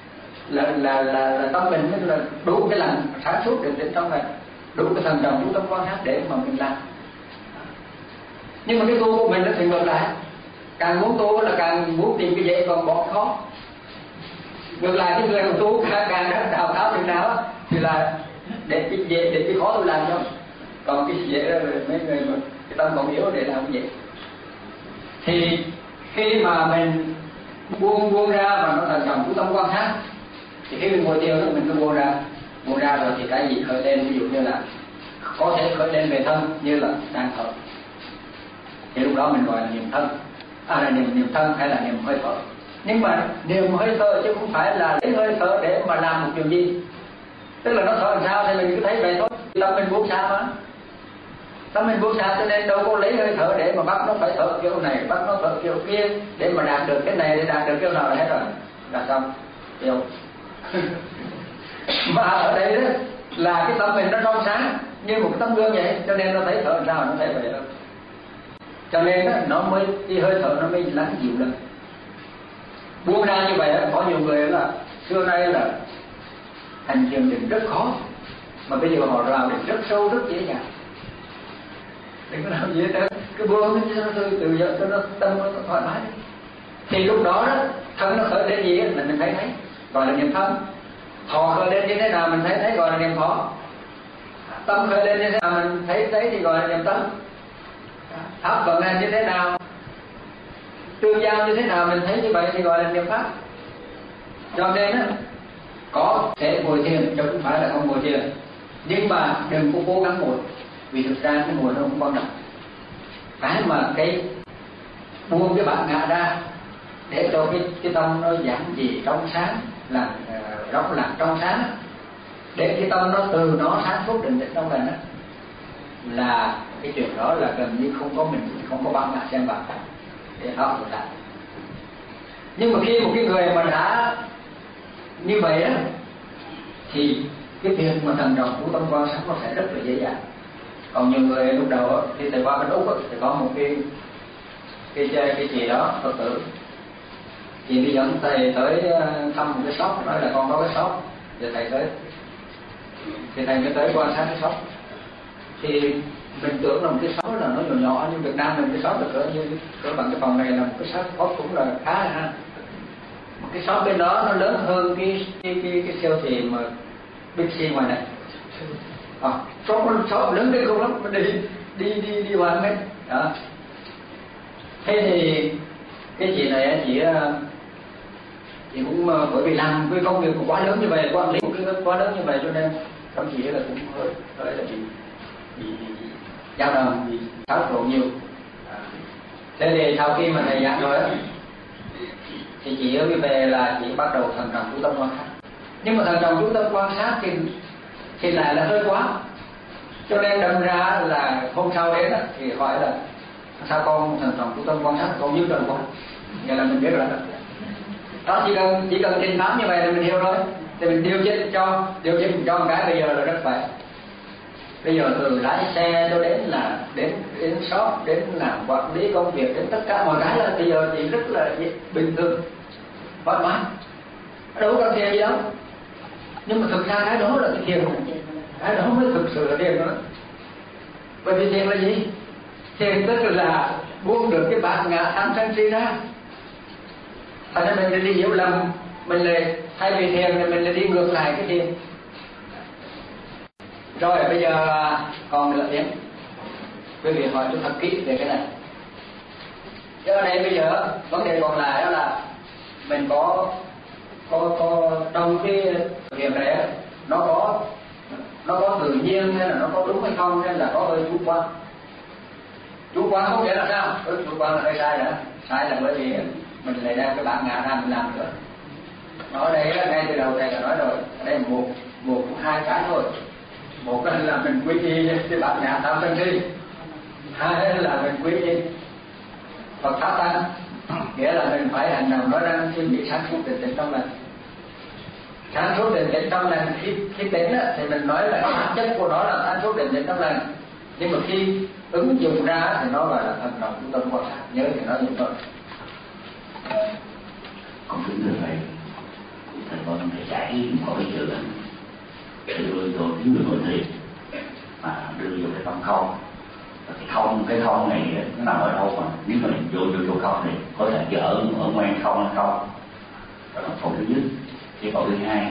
tâm mình mới là đủ cái lòng sáng suốt để trong này, đủ cái thần trọng chú tâm quan sát để mà mình làm. Nhưng mà cái tu của mình nó thì ngược lại, càng muốn tu là càng muốn tìm cái dễ còn bỏ khó. Ngược lại cái người mà tu càng đào tháo chừng nào thì là để cái khó tôi làm cho, còn cái dễ là mấy người mà cái tâm còn yếu để làm cái dễ. Thì khi mà mình buông ra và nó thần trọng chú tâm quan sát, thì khi mình ngồi thiền đó mình cứ buông ra rồi thì cái gì khởi lên, ví dụ như là có thể khởi lên về thân như là đang thở, thì lúc đó mình gọi là niệm thân, là niệm thân hay là niệm hơi thở. Nhưng mà niệm hơi thở chứ không phải là lấy hơi thở để mà làm một điều gì, tức là nó thở làm sao thì mình cứ thấy vậy thôi. Tâm mình buông xa mà, tâm mình buông xa cho nên đâu có lấy hơi thở để mà bắt nó phải thở kiểu này, bắt nó thở kiểu kia để mà đạt được cái này, để đạt được kiểu nào là hết rồi, là xong hiểu. Mà ở đây đó là cái tâm mình nó trong sáng như một cái tấm gương vậy, cho nên nó thấy thở làm sao nó thấy vậy thôi. Cho nên đó, nó mới cái hơi thở nó mới lắng dịu được. Buông ra như vậy đó, có nhiều người là xưa nay là hành thiền định rất khó, mà bây giờ họ vào định rất sâu rất dễ dàng. Đừng có làm gì hết, cứ buông nó từ giờ cho nó tâm nó thoải mái. Thì lúc đó đó thân nó khởi lên gì là mình thấy gọi là niệm thân. Thọ khởi lên như thế nào mình thấy gọi là niệm thọ. Tâm khởi lên như thế nào mình thấy thì gọi là niệm tâm. Pháp vận hành như thế nào, tương giao như thế nào mình thấy như vậy thì gọi là niệm pháp. Cho nên á, có thể ngồi thiền chứ không phải là không ngồi thiền, nhưng mà đừng có cố gắng ngồi, vì thực ra cái ngồi nó không quan trọng. Cái mà cái buông cái bản ngã ra để cho cái tâm nó giản dị trong sáng, là rộng lặng trong sáng, để cái tâm nó từ nó sáng suốt định tĩnh trong mình á, là cái chuyện đó là gần như không có mình, không có bản ngã xen vào để học được. Nhưng mà khi một cái người mà đã như vậy á, thì cái việc mà thần trọng của tâm quan sát nó sẽ rất là dễ dàng. Còn nhiều người lúc đầu thì thầy qua bên Úc thì có một cái gì đó Phật tử, thì đi dẫn thầy tới thăm một cái shop, nói là con có cái shop, thì thầy tới, thì thầy mới tới quan sát cái shop. Thì mình tưởng là một cái shop là nó nhỏ nhưng Việt Nam mình cái shop là cỡ bằng cái phòng này là một cái shop cũng là khá là ha. Một cái shop bên đó nó lớn hơn cái siêu thị mà Big C ngoài này. Shop lớn đến không lắm, mình đi hoàn hết đó. Thế thì cái chị này chị cũng bởi vì làm cái công việc quá lớn như vậy, quản lý một cái quá lớn như vậy, cho nên các chị là cũng hơi là bị dao động, bị xáo trộn nhiều. Thế thì sau khi mà thầy giảng rồi á, thì chị mới về là chị bắt đầu thần trọng chú tâm quan sát. Nhưng mà thần trọng chú tâm quan sát thì lại là hơi quá, cho nên đâm ra là hôm sau đến đó, thì hỏi là sao con thần trọng chú tâm quan sát con dữ trần quá. Vậy là mình biết rồi đó, chỉ cần trình pháp như vậy là mình hiểu rồi. Thì mình điều chỉnh cho một cái bây giờ là rất khỏe. Bây giờ từ lái xe cho đến là đến shop, đến làm quản lý công việc, đến tất cả mọi cái là bây giờ thì rất là bình thường, thoải mái, đâu có cần thiền gì đâu. Nhưng mà thực ra cái đó là cái thiền, cái đó mới thực sự là thiền đó. Bởi vì thiền là gì? Thiền tức là buông được cái bát ngã tham sân si ra. Thành ra mình lại đi hiểu lầm, mình lại thay vì thiền thì mình lại đi ngược lại cái thiền. Rồi bây giờ còn là tiếng. Quý vị hỏi tôi thật kỹ về cái này. Ở đây bây giờ vấn đề còn lại đó là mình có trong cái thiền này nó có tự nhiên hay là nó có đúng hay không, hay là có hơi chủ quan. Chủ quan có nghĩa là sao? Chủ quan là hơi sai nữa. Sai là bởi vì mình lại đem cái bản ngã ra mình làm nữa. Nó ở đây ngay từ đầu thầy đã nói rồi, ở đây một hai cái thôi. Một là mình quy y cái bản ngã tham sân si, hai là mình quy y Phật pháp tăng, nghĩa là mình phải hành động nói năng suy nghĩ sáng suốt định tĩnh trong lành. Sáng suốt định tĩnh trong lành, khi tĩnh thì mình nói là bản chất của nó là sáng suốt định tĩnh trong lành, nhưng mà khi ứng dụng ra thì nó gọi là hành động của tâm quan sát. Nhớ thì nó dùng thôi. Còn kính thưa thầy, thầy con thầy giải mọi sự để đưa cho những người hội thiền mà đưa vô cái tâm không. Cái không này nó nằm ở đâu mà nếu mà vô không thì có thể chỉ ở ngoan không hay không. Đó là câu thứ nhất. Cái câu thứ hai,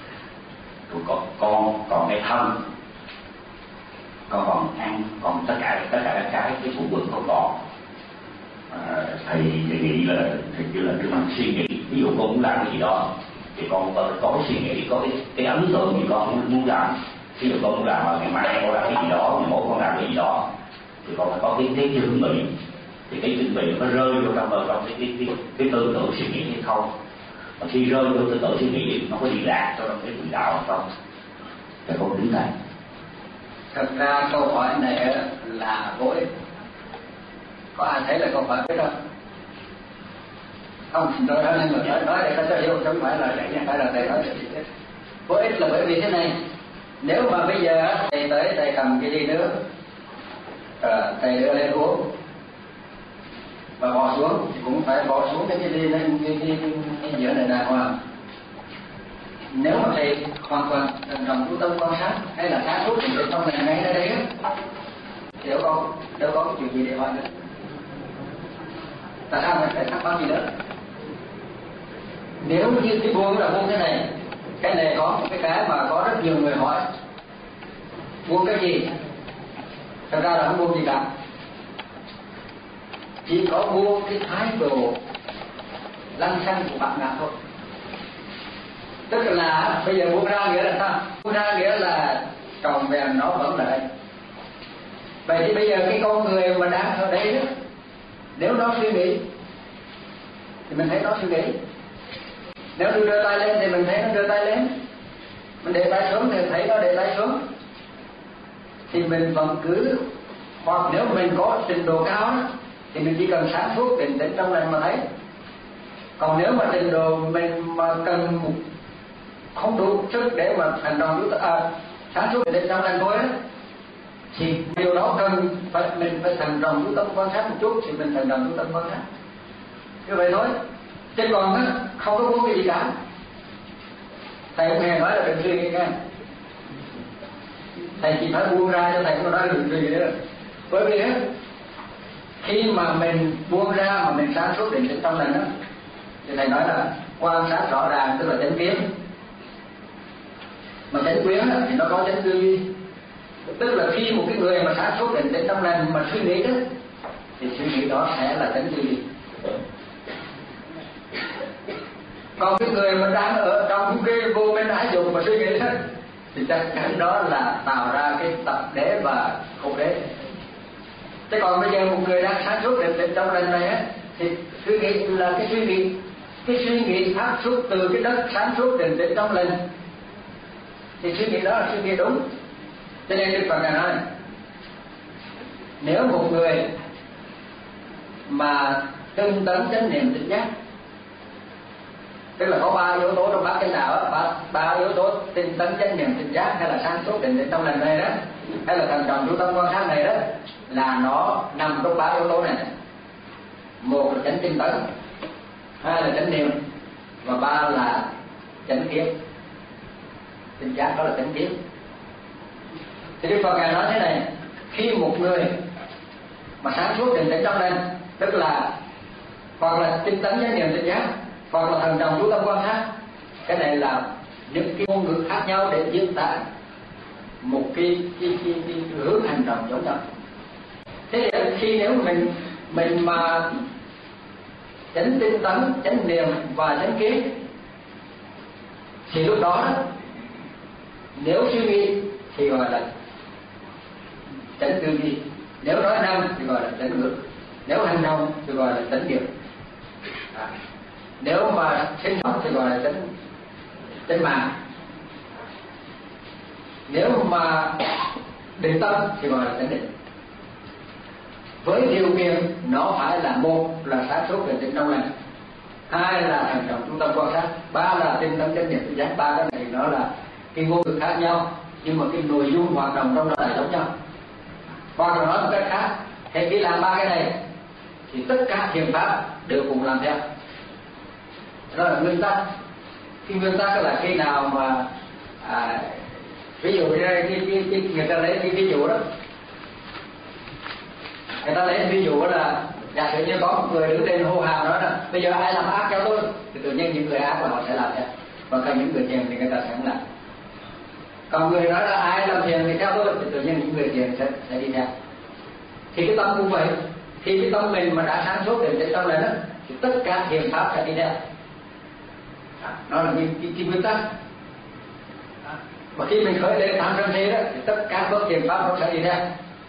con còn cái thân, con còn ăn, còn tất cả các cái phụ bực con còn. Thầy đề nghị là thầy kêu là cái suy nghĩ, ví dụ con muốn làm cái gì đó thì con có cái suy nghĩ, có cái ấn tượng gì con muốn làm. Ví dụ con muốn làm ngày mai con làm cái gì đó, ngày mốt con làm cái gì đó thì con phải có cái chuẩn bị. Thì cái chuẩn bị nó rơi vô trong cái tư tưởng suy nghĩ hay không. Và khi rơi vô tư tưởng suy nghĩ nó có đi lạc trong cái quỹ đạo hay không. Thầy con đứng này. Thật ra câu hỏi này là vô ích. Có ai thấy là câu hỏi biết không? Không, nói để ta cho hiểu, không phải là thầy nói để vô ích là bởi vì thế này. Nếu mà bây giờ thầy tới thầy cầm cái ly nước, thầy đưa lên uống và bỏ xuống thì cũng phải bỏ xuống cái ly lên cái giữa này đàng hoàng. Nếu mà thầy hoàn toàn đồng chú tâm quan sát hay là sáng suốt thì trong này ngay ở đây thì đâu có cái chuyện gì để hỏi nữa. Tại sao mình phải thắc mắc gì nữa? Nếu như cái buông là buông cái này có một cái mà có rất nhiều người hỏi, buông cái gì? Thật ra là không buông gì cả, chỉ có buông cái thái độ lăng xăng của bạn nào thôi. Tức là bây giờ buông ra nghĩa là sao? Buông ra nghĩa là tròn vẹn nó vẫn là đây. Vậy thì bây giờ cái con người mà đang ở đây đó, nếu nó suy nghĩ thì mình thấy nó suy nghĩ. Nếu tôi đưa tay lên thì mình thấy nó đưa tay lên, mình để tay xuống thì thấy nó để tay xuống. Thì mình vẫn cứ, hoặc nếu mình có trình độ cao đó, thì mình chỉ cần sáng suốt định tĩnh trong lành mà thấy. Còn nếu mà trình độ mình mà cần không đủ sức để mà hành động sáng suốt định tĩnh trong lành thôi đó, thì điều đó cần mình phải thành đồng chú tâm quan sát một chút, thì mình thành đồng chú tâm quan sát như vậy thôi. Chứ còn á không có buông cái gì cả. Thầy cũng hề nói là đừng suy nghĩ nghe, thầy chỉ phải buông ra cho thầy không nói đừng suy nghĩ nữa. Bởi vì á khi mà mình buông ra mà mình sáng suốt định tĩnh trong lành đó, thì thầy nói là quan sát rõ ràng tức là chánh kiến. Mà chánh kiến thì nó có chánh tư duy. Tức là khi một cái người mà sáng suốt định tĩnh trong lành mà suy nghĩ đó, thì suy nghĩ đó sẽ là chánh tư duy. Còn cái người mà đang ở trong cái vô minh ái dục mà suy nghĩ đó, thì chắc chắn đó là tạo ra cái tập đế và khổ đế. Thế còn bây giờ một người đang sáng suốt định tĩnh trong lành này á, thì suy nghĩ là cái suy nghĩ phát xuất từ cái đất sáng suốt định tĩnh trong lành, thì suy nghĩ đó là suy nghĩ đúng. Cho nên Đức Phật Ngài nói, nếu một người mà tinh tấn chánh niệm tỉnh giác, tức là có 3 yếu tố trong bát chánh đạo, ba yếu tố tinh tấn chánh niệm tỉnh giác hay là sáng suốt định tĩnh trong lành này đó, hay là thành trọng chú tâm quan sát này đó, là nó nằm trong 3 yếu tố này. Một là chánh tinh tấn, hai là chánh niệm, và ba là chánh kiến. Tỉnh giác đó là chánh kiến. Thì Đức Phật Ngài nói thế này, khi một người mà sáng suốt định tĩnh trong lên, tức là hoặc là tinh tấn chánh niệm tỉnh giác, hoặc là thần trọng chú tâm quan sát, cái này là những cái ngôn ngữ khác nhau để diễn tả một cái hướng hành động giống nhau. Thế thì khi nếu mình mà chánh tinh tấn, chánh niệm và chánh kiến, thì lúc đó nếu suy nghĩ thì gọi là chánh tư duy, nếu nói năng thì gọi là chánh ngữ, nếu hành động thì gọi là chánh nghiệp, nếu mà sinh hoạt thì gọi là chánh mạng, nếu mà định tâm thì gọi là chánh định. Với điều kiện nó phải là một là sáng suốt về tĩnh trong lành, hai là hành động trung tâm quan sát, ba là tinh tấn chánh niệm tỉnh giác. Ba cái này nó là cái ngôn ngữ khác nhau nhưng mà cái nội dung hoạt động trong đó là giống nhau. Hoặc là nói một cách khác, thì khi làm ba cái này thì tất cả thiền pháp đều cùng làm theo. Đó là nguyên tắc. Cái nguyên tắc là khi nào mà ví dụ như người ta lấy cái ví dụ đó, người ta lấy ví dụ là giả sử như có một người đứng lên hô hào nói là bây giờ ai làm ác cho tôi, thì tự nhiên những người ác là họ sẽ làm theo, và còn những người thiền thì người ta sẽ không làm. Còn người nói là ai làm thiền thì theo tôi, thì tự nhiên những người thiền sẽ đi theo. Thì cái tâm cũng vậy, khi cái tâm mình mà đã sáng suốt đến tâm này đó, thì tất cả thiền pháp sẽ đi theo. Nó là cái nguyên tắc. Và khi mình khởi lên tham sân si đó, thì tất cả các thiền pháp nó sẽ đi theo.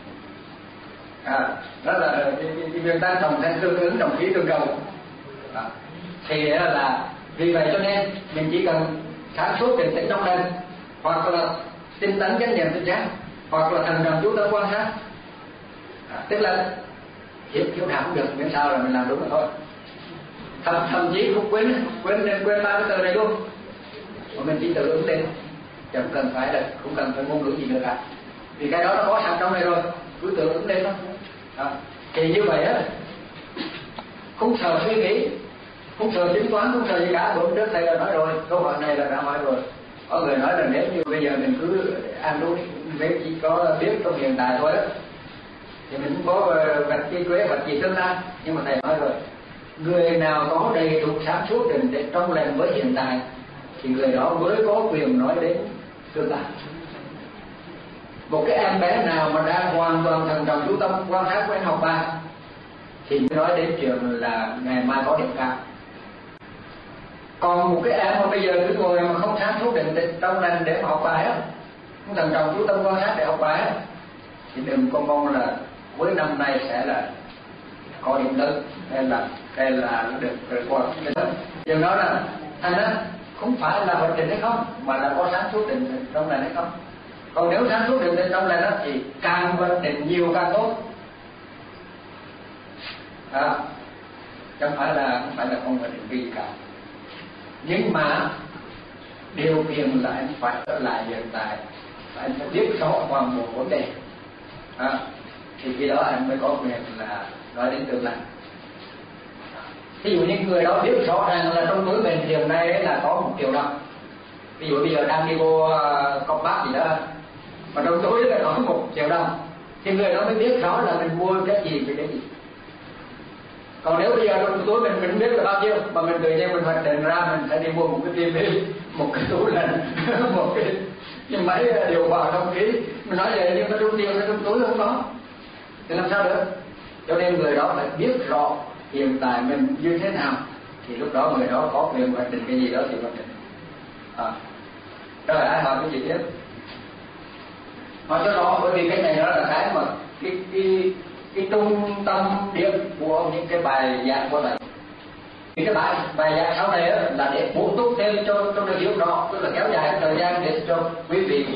Đó là cái nguyên tắc đồng thanh tương ứng, đồng khí tương cầu. Thì là vì vậy cho nên mình chỉ cần sáng suốt định tĩnh trong lên, hoặc là tinh tấn chánh niệm tỉnh giác, hoặc là thần đồng chú tâm quan sát. Tức là hiểu nào cũng được, miễn sao là mình làm đúng rồi thôi. Thậm chí không quên ba cái từ này luôn, mà mình chỉ tự ứng lên, chẳng cần phải là cũng cần phải ngôn ngữ gì nữa cả, vì cái đó nó có sẵn trong này rồi, cứ tự ứng lên đó. Thì như vậy á, không sợ suy nghĩ, không sợ tính toán, không sợ gì cả. Bữa trước thầy đã nói rồi, câu hỏi này là đã hỏi rồi. Có người nói là nếu như bây giờ mình cứ ăn uống nếu chỉ có biết trong hiện tại thôi đó, thì mình cũng có vật chi quế, vật gì tương lai. Nhưng mà thầy nói rồi, người nào có đầy đủ sáng suốt định để trong lành với hiện tại thì người đó mới có quyền nói đến tương lai. Một cái em bé nào mà đang hoàn toàn thần trọng chú tâm quan sát với học bài thì mới nói đến chuyện là ngày mai có điểm cao. Còn một cái em mà bây giờ cứ ngồi mà không sáng suốt định trong lành để mà học bài á, không thần trọng chú tâm quan sát để học bài á, thì đừng con mong là cuối năm nay sẽ là có điểm lớn, hay là được qua cái đó. Điều đó là thành ra không phải là hoạch định hay không, mà là có sáng suốt định trong lành hay không. Còn nếu sáng suốt định trong lành đó thì càng hoạch định nhiều càng tốt. Không phải là không hoạch định gì cả. Nhưng mà điều kiện là anh phải ở lại hiện tại, anh phải biết rõ toàn bộ vấn đề. Thì khi đó anh mới có quyền là nói đến tương lai. Ví dụ những người đó biết rõ ràng là trong túi mình hiện nay là có 1 triệu đồng. Ví dụ bây giờ đang đi vô cọc bát gì đó, mà trong túi là có 1 triệu đồng, thì người đó mới biết rõ là mình mua cái gì với cái gì. Còn nếu bây giờ trong túi mình không biết là bao nhiêu, mà mình tự nhiên mình hoạch định ra mình sẽ đi mua một cái tivi, một cái tủ lạnh, một cái máy điều hòa không khí, mình nói vậy nhưng mà trong tiền trong túi không có, thì làm sao được? Cho nên người đó phải biết rõ hiện tại mình như thế nào, thì lúc đó người đó có quyền hoạch định cái gì đó thì hoạch định. Rồi ai hỏi cái gì tiếp? Hỏi cho rõ, bởi vì cái này đó là cái mà cái trung tâm điểm của những cái bài giảng của thầy. Thì cái bài giảng sau này là để bổ túc thêm cho được hiểu rõ, tức là kéo dài cái thời gian để cho quý vị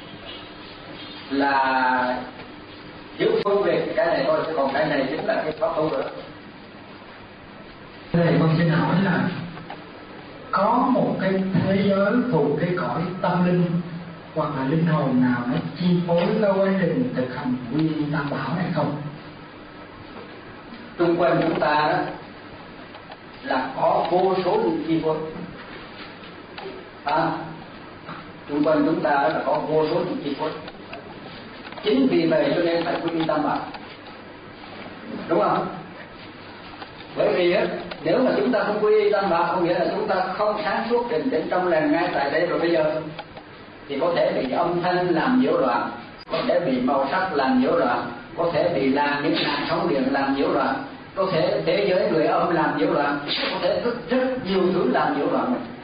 là hiểu sâu về cái này thôi, còn cái này chính là cái pháp tu nữa. Thầy con xin hỏi là có một cái thế giới thuộc cái cõi tâm linh hoặc là linh hồn nào nó chi phối cái quá trình thực hành quy tam bảo này không? Xung quanh chúng ta đó là có vô số những chi phối. Xung quanh chúng ta là có vô số những chi phối. Chính vì vậy cho nên phải quy y Tam Bảo, đúng không? Bởi vì nếu mà chúng ta không quy y Tam Bảo, có nghĩa là chúng ta không sáng suốt định tĩnh trong lành ngay tại đây rồi bây giờ, thì có thể bị âm thanh làm nhiễu loạn, có thể bị màu sắc làm nhiễu loạn, có thể bị làm những làn sóng điện làm nhiễu loạn, có thể thế giới người âm làm nhiễu loạn, có thể rất nhiều thứ làm nhiễu loạn mình.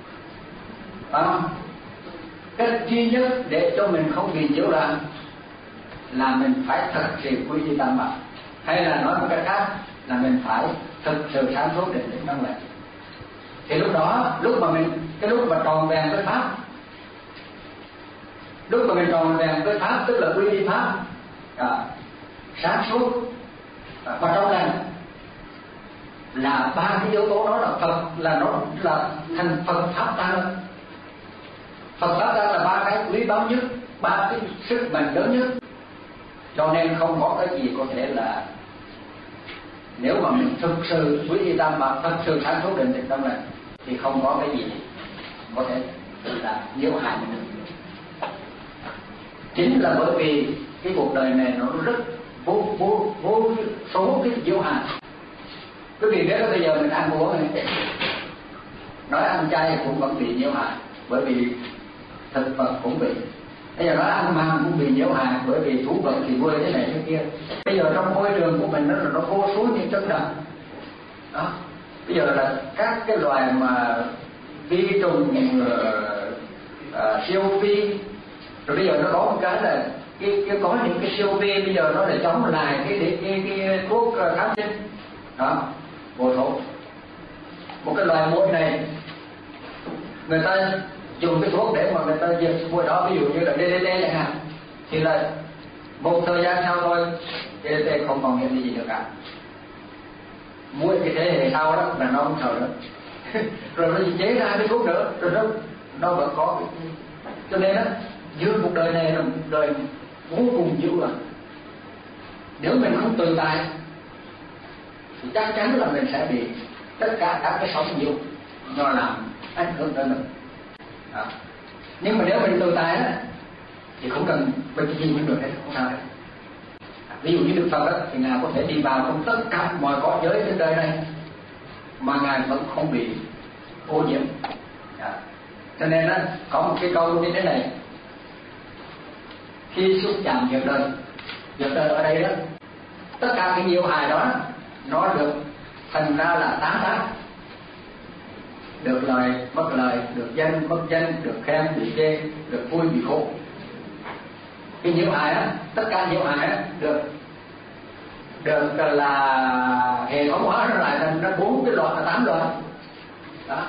Cách duy nhất để cho mình không bị nhiễu loạn là mình phải thật sự quy y Tam Bảo, hay là nói một cách khác là mình phải thực sự sáng suốt định tĩnh trong lành. Thì lúc đó, lúc mà tròn vẹn với pháp, lúc mà mình tròn vẹn với pháp tức là quy y pháp, sáng suốt và trong lành, là ba cái yếu tố đó là Phật, là nó là thành Phật pháp ta. Phật pháp ta là ba cái quý báu nhất, ba cái sức mạnh lớn nhất, cho nên không có cái gì có thể là, nếu mà mình thực sự quý y Tam Bảo, thật sự sáng suốt định tĩnh trong lành, thì không có cái gì có thể là nhiễu hại mình. Chính là bởi vì cái cuộc đời này nó rất vô số cái nhiễu hại. Quý vị biết bây giờ mình ăn uống này, nói ăn chay cũng vẫn bị nhiễu hại, bởi vì thực vật cũng bị. Bây giờ nói ăn mặn cũng bị nhiễu hại, bởi vì thú vật thì nuôi thế này thế kia. Bây giờ trong môi trường của mình nó vô số những chất độc đó. Bây giờ là các cái loài mà vi trùng, siêu vi, rồi bây giờ nó có một cái là có những cái siêu vi bây giờ nó để chống lại cái thuốc kháng sinh đó, vô số. Một cái loài muỗi này người ta dùng cái thuốc để mà người ta diệt muỗi đó, ví dụ như là DDT chẳng hạn, thì là một thời gian sau thôi DDT không còn hiện gì nữa cả. Muỗi cái thế hệ sau đó là nó không sợ nữa rồi nó chế ra cái thuốc nữa, rồi nó vẫn có cái. Cho nên đó, giữa cuộc đời này là một đời vô cùng dữ loạn. Nếu mình không tự tại thì chắc chắn là mình sẽ bị tất cả các cái sóng nhiễu nó làm ảnh hưởng tới mình. Nhưng mà nếu mình tự tại đó, thì không cần bệnh gì cũng được hết, không sao hết. Ví dụ như Đức Phật đó, thì Ngài có thể đi vào trong tất cả mọi cõi giới trên đời này mà Ngài vẫn không bị ô nhiễm. Cho nên đó, có một cái câu như thế này: khi xúc chạm việc đời ở đây đó, tất cả cái nhiễu hại đó nó được thành ra là tán tác, được lời mất lời, được danh mất danh, được khen bị chê, được vui bị khổ. Cái nhiễu hại đó, tất cả nhiễu hại đó được là hệ thống hóa nó lại thành ra 4 cái loại, 8 loại đó.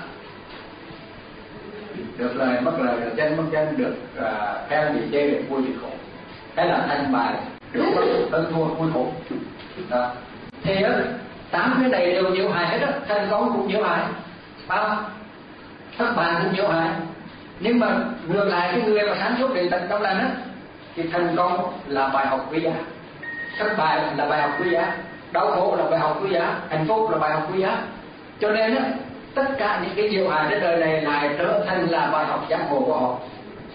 Được lời mất lời, được danh mất danh, được khen bị chê, được vui bị khổ. Cái là thành bài được hơn thua vui khổ đó. Thì 8 cái này đều nhiễu hại hết đó. Thành công cũng nhiễu hại, thất bại cũng nhiễu hại. Nhưng mà ngược lại, cái người mà sáng suốt định tĩnh trong lành á, thì thành công là bài học quý giá, thất bại là bài học quý giá, đau khổ là bài học quý giá, hạnh phúc là bài học quý giá. Cho nên á, tất cả những cái nhiễu hại trên đời này lại trở thành là bài học giác ngộ của họ.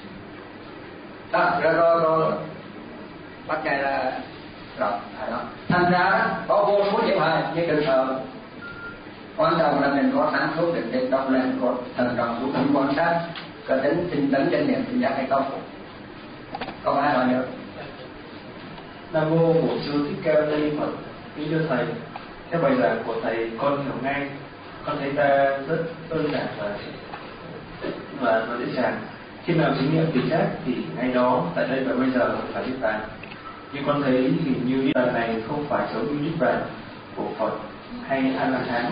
Rồi bắt ngày là rồi đó. Thành ra có vô số nhiễu hại nhưng đừng sợ. Quan trọng là mình có sáng suốt định tĩnh trong lành, có thần trọng của tâm quan sát, có tính tinh tấn chánh niệm tỉnh giác hay không. Còn ai hỏi nữa? Nam mô Bổn Sư Thích Ca Mâu Ni Phật. Kính thưa thầy, theo bài giảng của thầy con hiểu ngay, con thấy ta rất đơn giản và dễ dàng. Khi nào chứng nghiệm tỉnh giác thì ngay đó, tại đây và bây giờ phải niết bàn. Nhưng con thấy hình như niết bàn này không phải giống như niết bàn của Phật hay A La Hán.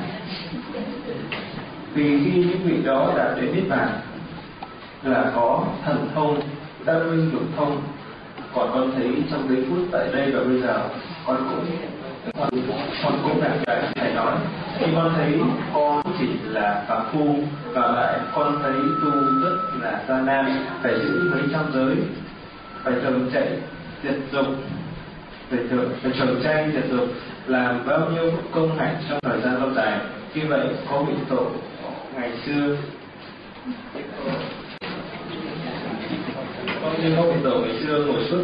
Vì khi những vị đó đạt đến niết bàn là có thần thông, đa minh lục thông. Còn con thấy trong giây phút tại đây và bây giờ, con cũng là cái thầy nói. Khi con thấy con chỉ là phàm phu, và lại con thấy tu rất là gian nan, phải giữ mấy trăm giới, phải trồng chạy diệt dục, phải trồng chay diệt dục, làm bao nhiêu công hạnh trong thời gian lâu dài. Như vậy có vị tổ ngày xưa con như Ngô Thị Tổ ngày xưa ngồi suốt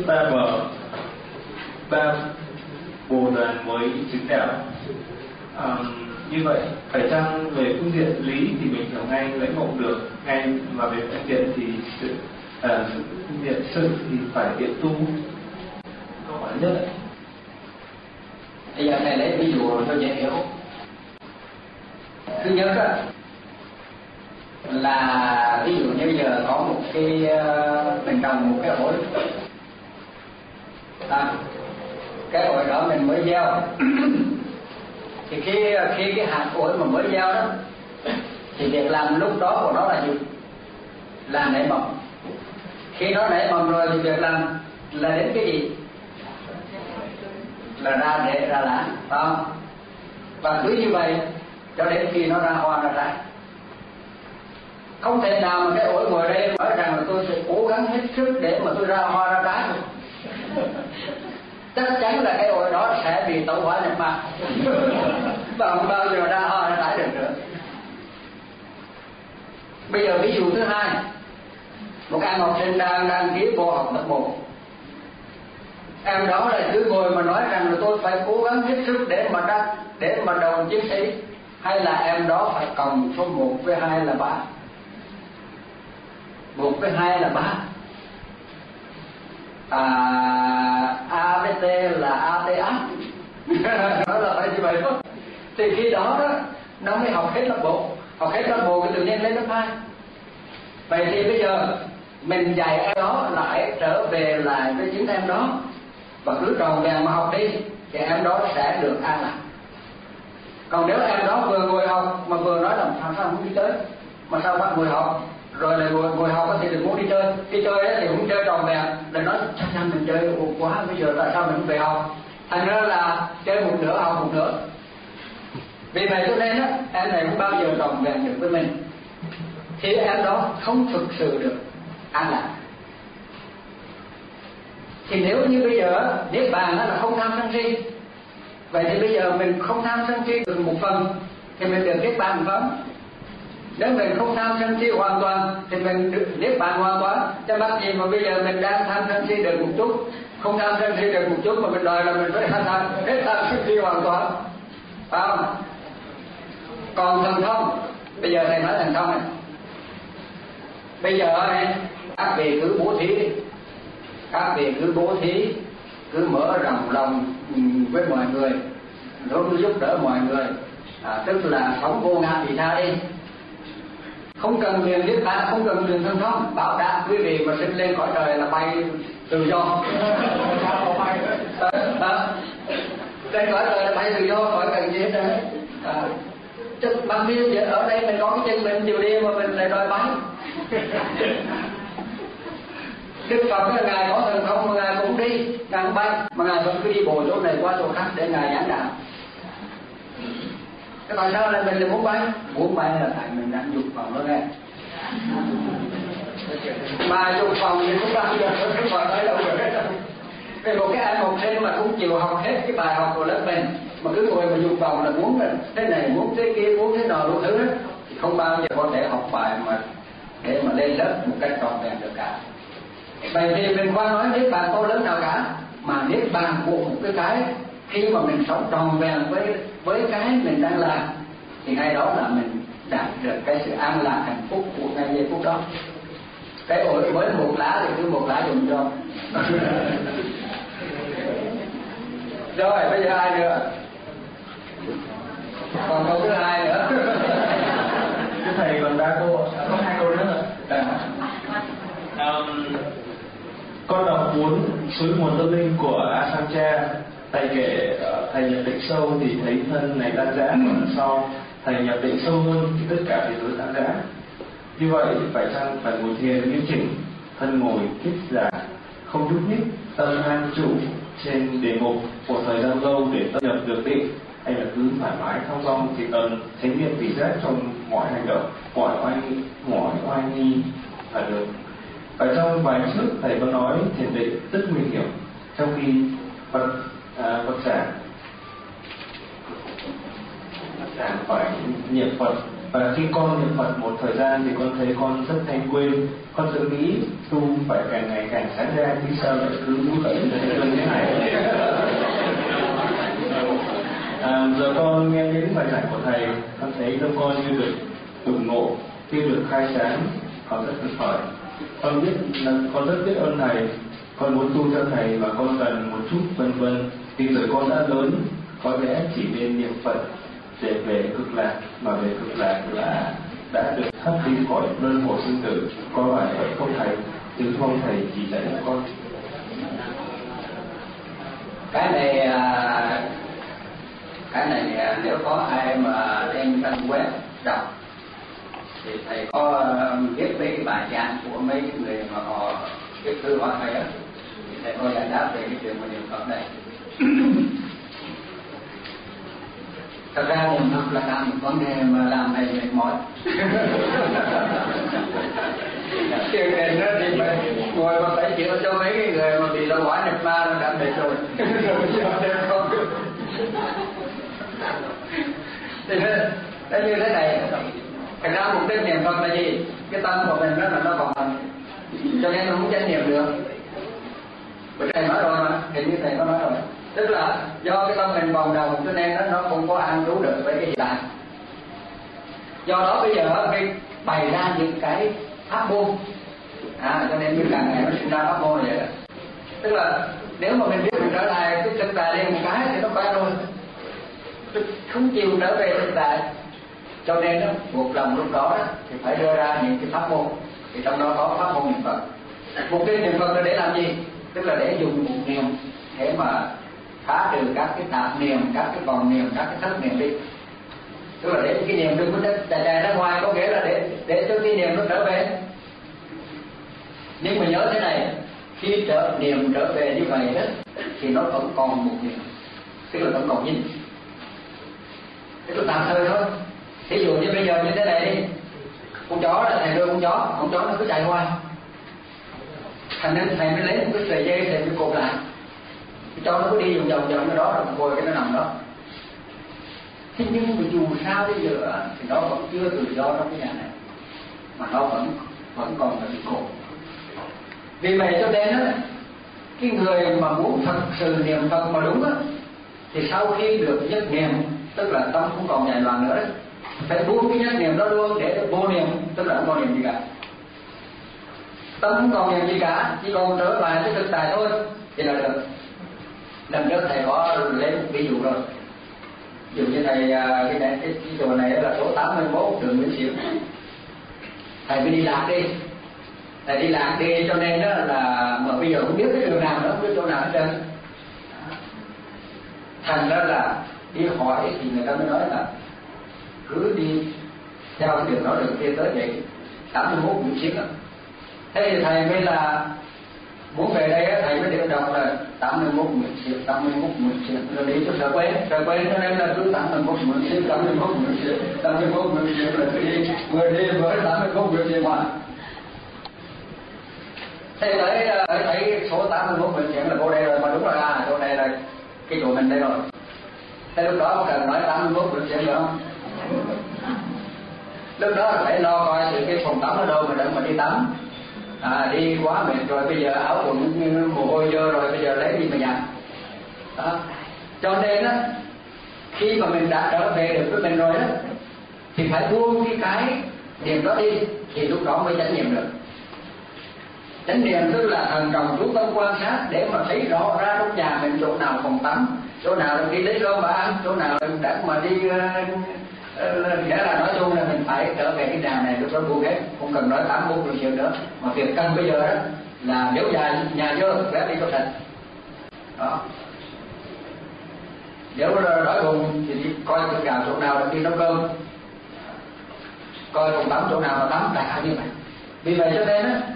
ba bồ đoàn mới chứng đạo. Như vậy phải chăng về phương diện lý thì mình hiểu ngay, lãnh ngộ được ngay, mà về phương diện thì phương diện sự thì phải tiện tu? Câu hỏi nhất đấy. Bây giờ này lấy ví dụ cho dễ hiểu. Thứ nhất đó, là ví dụ như giờ có một cái mình trồng một cái ổi, cái ổi đó mình mới gieo thì khi cái hạt ổi mà mới gieo đó thì việc làm lúc đó của nó là gì? Là nảy mầm. Khi nó nảy mầm rồi thì việc làm là đến cái gì? Là ra rễ ra lá, phải không? Và cứ như vậy cho đến khi nó ra hoa ra trái. Không thể nào mà cái ổi ngồi đây nói rằng là tôi sẽ cố gắng hết sức để mà tôi ra hoa ra trái. Chắc chắn là cái ổi đó sẽ bị tẩu hỏa nhập ma và không bao giờ ra hoa ra trái được nữa. Bây giờ ví dụ thứ hai, một em học sinh đang đăng ký vô học lớp 1. Em đó là cứ ngồi mà nói rằng là tôi phải cố gắng hết sức để mà đầu chiến sĩ, hay là em đó phải cộng số 1 với 2 là 3. 1 với 2 là 3. A với T là ATA. Nó là phải như vậy thôi. Thì khi đó nó mới học hết lớp 1. Học hết lớp 1 thì tự nhiên lên lớp 2. Vậy thì bây giờ mình dạy em đó lại trở về lại với chính em đó, và cứ tròn vẹn mà học đi thì em đó sẽ được an lạc. Còn nếu em đó vừa ngồi học mà vừa nói là sao không đi chơi, mà sao bắt ngồi học rồi lại ngồi học thì đừng muốn đi chơi thì cũng chơi tròn vẹn, lại nói chắc chắn mình chơi quá, bây giờ tại sao mình không về học, thành ra là chơi một nửa học một nửa. Vì vậy cho nên em này không bao giờ tròn vẹn được với mình, thì em đó không thực sự được an lạc. Thì nếu như bây giờ niết bàn là không tham sân si, vậy thì bây giờ mình không tham sân si được một phần thì mình được niết bàn một phần. Nếu mình không tham sân si hoàn toàn thì mình được niết bàn hoàn toàn. Cho mắc gì mà bây giờ mình đang tham sân si được một chút, không tham sân si được một chút mà mình đòi là mình phải hết tham sân si hoàn toàn, phải không? Còn thần thông, bây giờ thầy nói thần thông này. Bây giờ này, các vị cứ bố thí đi. Các vị cứ bố thí, cứ mở rộng lòng với mọi người, rồi cứ giúp đỡ mọi người, tức là sống vô ngã vị tha đi. Không cần liền niết bàn, không cần liền thần thông, bảo đảm quý vị mà sinh lên cõi trời là bay tự do. Trên cõi trời là bay tự do, khỏi cần gì hết đấy. Chứ bằng khi ở đây mình có cái chân mình chiều đi mà mình lại đòi bay. Đức Phật là Ngài có thần thông mà Ngài cũng đi, Ngài không bay, mà Ngài vẫn cứ đi bộ chỗ này qua chỗ khác để Ngài giảng đạo. Cái tại sao là mình lại muốn bay? Muốn bay là tại mình đang dục vọng đó nghe. Mà dục vọng thì cũng bao giờ Đức Phật nói đâu rồi hết. Vì một cái em học sinh mà cũng chịu học hết cái bài học của lớp mình, mà cứ ngồi mà dục vọng là muốn thế này, muốn thế kia, muốn thế nào đủ thứ đó, thì không bao giờ có thể học bài mà để mà lên lớp một cách trọn vẹn được cả. Vậy thì mình qua nói niết bàn to lớn nào cả, mà niết bàn của một cái khi mà mình sống tròn vẹn với cái mình đang làm thì ngay đó là mình đạt được cái sự an lạc hạnh phúc của ngay giây phút đó. Cái ổi với một lá thì cứ một lá dùng cho. Rồi bây giờ ai nữa? Còn câu thứ hai nữa. Cái thầy còn đa câu, có 2 câu nữa rồi. Con đọc cuốn Suối nguồn tâm linh của Asamcha. Thầy kể thầy nhập định sâu thì thấy thân này tan rã, còn sau thầy nhập định sâu hơn thì tất cả thế giới tan rã. Như vậy phải chăng phải ngồi thiền nghiêm chỉnh, thân ngồi thích giả, không nhúc nhích, tâm an trụ trên đề mục một thời gian lâu để tâm nhập được định, hay là cứ thoải mái thong dong thì tầm chánh niệm vị giác trong mọi hành động, mọi oai nghi là được. Ở trong bài trước thầy có nói thiền định rất nguy hiểm, trong khi Phật giảng phải niệm Phật Và khi con niệm Phật một thời gian thì con thấy con rất hay quên, con tự nghĩ tu phải càng ngày càng sáng ra, vì sao lại cứ muốn tẩy như thế này. Giờ con nghe đến bài giảng của thầy, con thấy tâm con như được tụng ngộ, như được khai sáng, con rất phấn khởi. Con rất biết ơn thầy, con muốn tu theo thầy và con cần một chút vân vân. Vì rồi con đã lớn, có lẽ chỉ nên niệm Phật để về cực lạc, mà về cực lạc là đã được thoát đi khỏi luân hồi sinh tử. Có phải vậy không thầy? Xin mong thầy chỉ dạy cho con. Cái này nếu có ai mà đem trang web đọc thì thầy có viết mấy cái bài giảng của mấy người mà họ viết thư hỏi thầy á, thì thầy có giải đáp về cái chuyện mà niệm Phật này. Thật ra niệm Phật là cả một vấn đề mà làm thầy mệt mỏi. Chuyện này nó thì phải ngồi mà phải chữa cho mấy cái người mà bị lão hóa nhập ma nó đã mệt rồi. Thì nó như thế này. Thật ra mục đích niệm Phật là gì? Cái tâm của mình rất là nó còn, cho nên nó không chánh niệm được. Bởi thầy nói rồi mà, hình như thầy có nói rồi. Tức là do cái tâm mình vòng đồng cho nên nó không có an trú được với cái hiện tại. Do đó bây giờ mình bày ra những cái pháp môn, cho nên như càng ngày nó sinh ra pháp môn vậy đó. Tức là nếu mà mình biết mình trở lại cái thực tại liền một cái thì nó quen rồi, không chịu trở về thực tại, cho nên đó, buộc lòng lúc đó thì phải đưa ra những cái pháp môn. Thì trong đó có pháp môn niệm Phật. Mục đích niệm Phật là để làm gì? Tức là để dùng một niệm để mà phá trừ các cái tạp niệm, các cái vòng niệm, các cái thất niệm đi. Tức là để cái niệm đừng có chạy ra ngoài, có nghĩa là để cho cái niệm nó trở về. Nhưng mà nhớ thế này, khi niệm trở về như vậy đó thì nó vẫn còn một niệm, tức là vẫn còn nhìn. Tức là tạm thời thôi. Ví dụ như bây giờ như thế này đi, con chó là thầy đưa con chó nó cứ chạy hoài. Thành nên thầy mới lấy một cái sợi dây thầy mới cột lại. Cái chó nó cứ đi vòng cái đó rồi ngồi cái nó nằm đó. Thế nhưng mà dù sao bây giờ thì nó vẫn chưa tự do trong cái nhà này, mà nó vẫn còn bị cột. Vì vậy cho nên á, cái người mà muốn thật sự niệm Phật mà đúng á, thì sau khi được nhất niệm, tức là tâm không còn nhảy loạn nữa đấy, phải buông cái nhất niệm đó luôn để vô niệm, tức là không còn niệm gì cả. Tâm không còn niệm gì cả, chỉ còn trở lại cái thực tại thôi thì là được. Lần trước thầy có lấy một ví dụ rồi. Ví dụ như thầy cái chùa này là số 81 đường Nguyễn Xiển. Thầy mới đi lạc đi. Thầy đi lạc đi cho nên đó là mà bây giờ không biết cái đường nào nữa, không biết chỗ nào hết trơn. Thành ra là đi hỏi thì người ta mới nói là cứ đi theo cái đường đó đường kia tới vậy 81 Nguyễn Xiển à. Thế thì thầy mới là muốn về đây thầy mới được đọc là 81 Nguyễn Xiển, 81 Nguyễn Xiển, rồi đi cho sợ quên cho nên là cứ 81 Nguyễn Xiển, 81 Nguyễn Xiển, 81 Nguyễn Xiển là cứ đi với 81 Nguyễn Xiển mà. Thế thấy số 81 Nguyễn Xiển là vô đây rồi, mà đúng rồi chỗ này là cái chỗ mình đây rồi. Thế lúc đó có cần nói 81 Nguyễn Xiển nữa không? Lúc đó là phải lo coi sự cái phòng tắm ở đâu mà đừng mà đi tắm. Đi quá mệt rồi, bây giờ áo quần mồ hôi dơ rồi, bây giờ lấy gì mà giặt đó. Cho nên á, khi mà mình đã trở về được với mình rồi đó thì phải buông cái niệm đó đi, thì lúc đó mới chánh niệm được. Chánh niệm tức là thần trọng chú tâm quan sát để mà thấy rõ ra trong nhà mình chỗ nào phòng tắm, chỗ nào đi lấy cơm mà ăn, chỗ nào đã mà đi nghĩa là nói chung là mình phải trở về cái nhà này lúc đó buông hết, không cần nói 81 Nguyễn Xiển nữa. Mà việc cần bây giờ đó là nếu nhà dơ quét đi cho sạch đó. Nếu đói bụng thì đi coi tất cả chỗ nào đi nấu cơm, coi phòng tắm chỗ nào mà tắm, đại khái như vậy. Vì vậy cho nên á,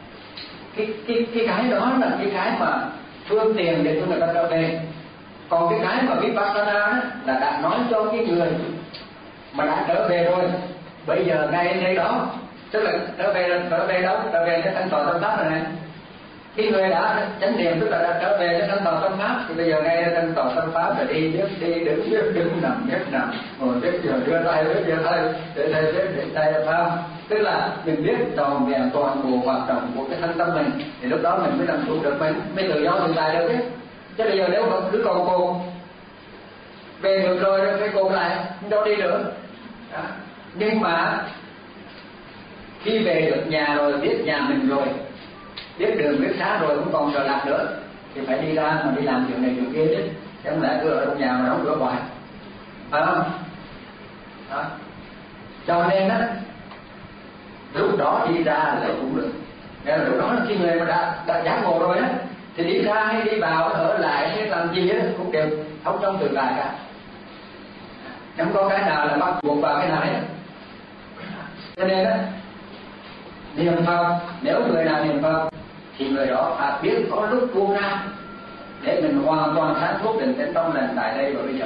cái đó là cái mà phương tiện để cho người ta trở về. Còn cái mà Vipassana đó là đã nói cho cái người mà đã trở về rồi, bây giờ ngay đây đó, tức là trở về đâu, trở về cái thanh tọa tâm pháp này này, Khi người đã chánh niệm tức là đã trở về cái thân tọa tâm pháp, thì bây giờ ngay thân tọa tâm pháp là đi đứng nằm ngồi biết giờ đưa tay biết giờ tay để tay biết để tay là sao, tức là mình biết tròn vẹn toàn bộ hoạt động của cái thân tâm mình, thì lúc đó mình mới làm chủ được, mình mới tự do tự tại được chứ bây giờ nếu mà cứ còn cồn về được rồi phải cồn lại đâu đi nữa đó. Nhưng mà khi về được nhà rồi, biết nhà mình rồi, biết đường biết xá rồi, cũng còn trở lạc nữa, thì phải đi ra mà đi làm chuyện này chuyện kia chứ, chẳng lẽ cứ ở trong nhà mà đóng cửa hoài, phải không? Đó. Cho nên á, lúc đó đi ra là cũng được. Nên lúc đó khi người mà đã giác ngộ rồi á, thì đi ra hay đi vào ở lại hay làm gì á cũng đều không trong tự tại cả, không có cái nào là bắt buộc vào cái nào hết. Cho nên á, niệm Phật, nếu người nào niệm Phật thì người đó phải biết có lúc buông ra để mình hoàn toàn sáng suốt định tĩnh trong lành tại đây và bây giờ.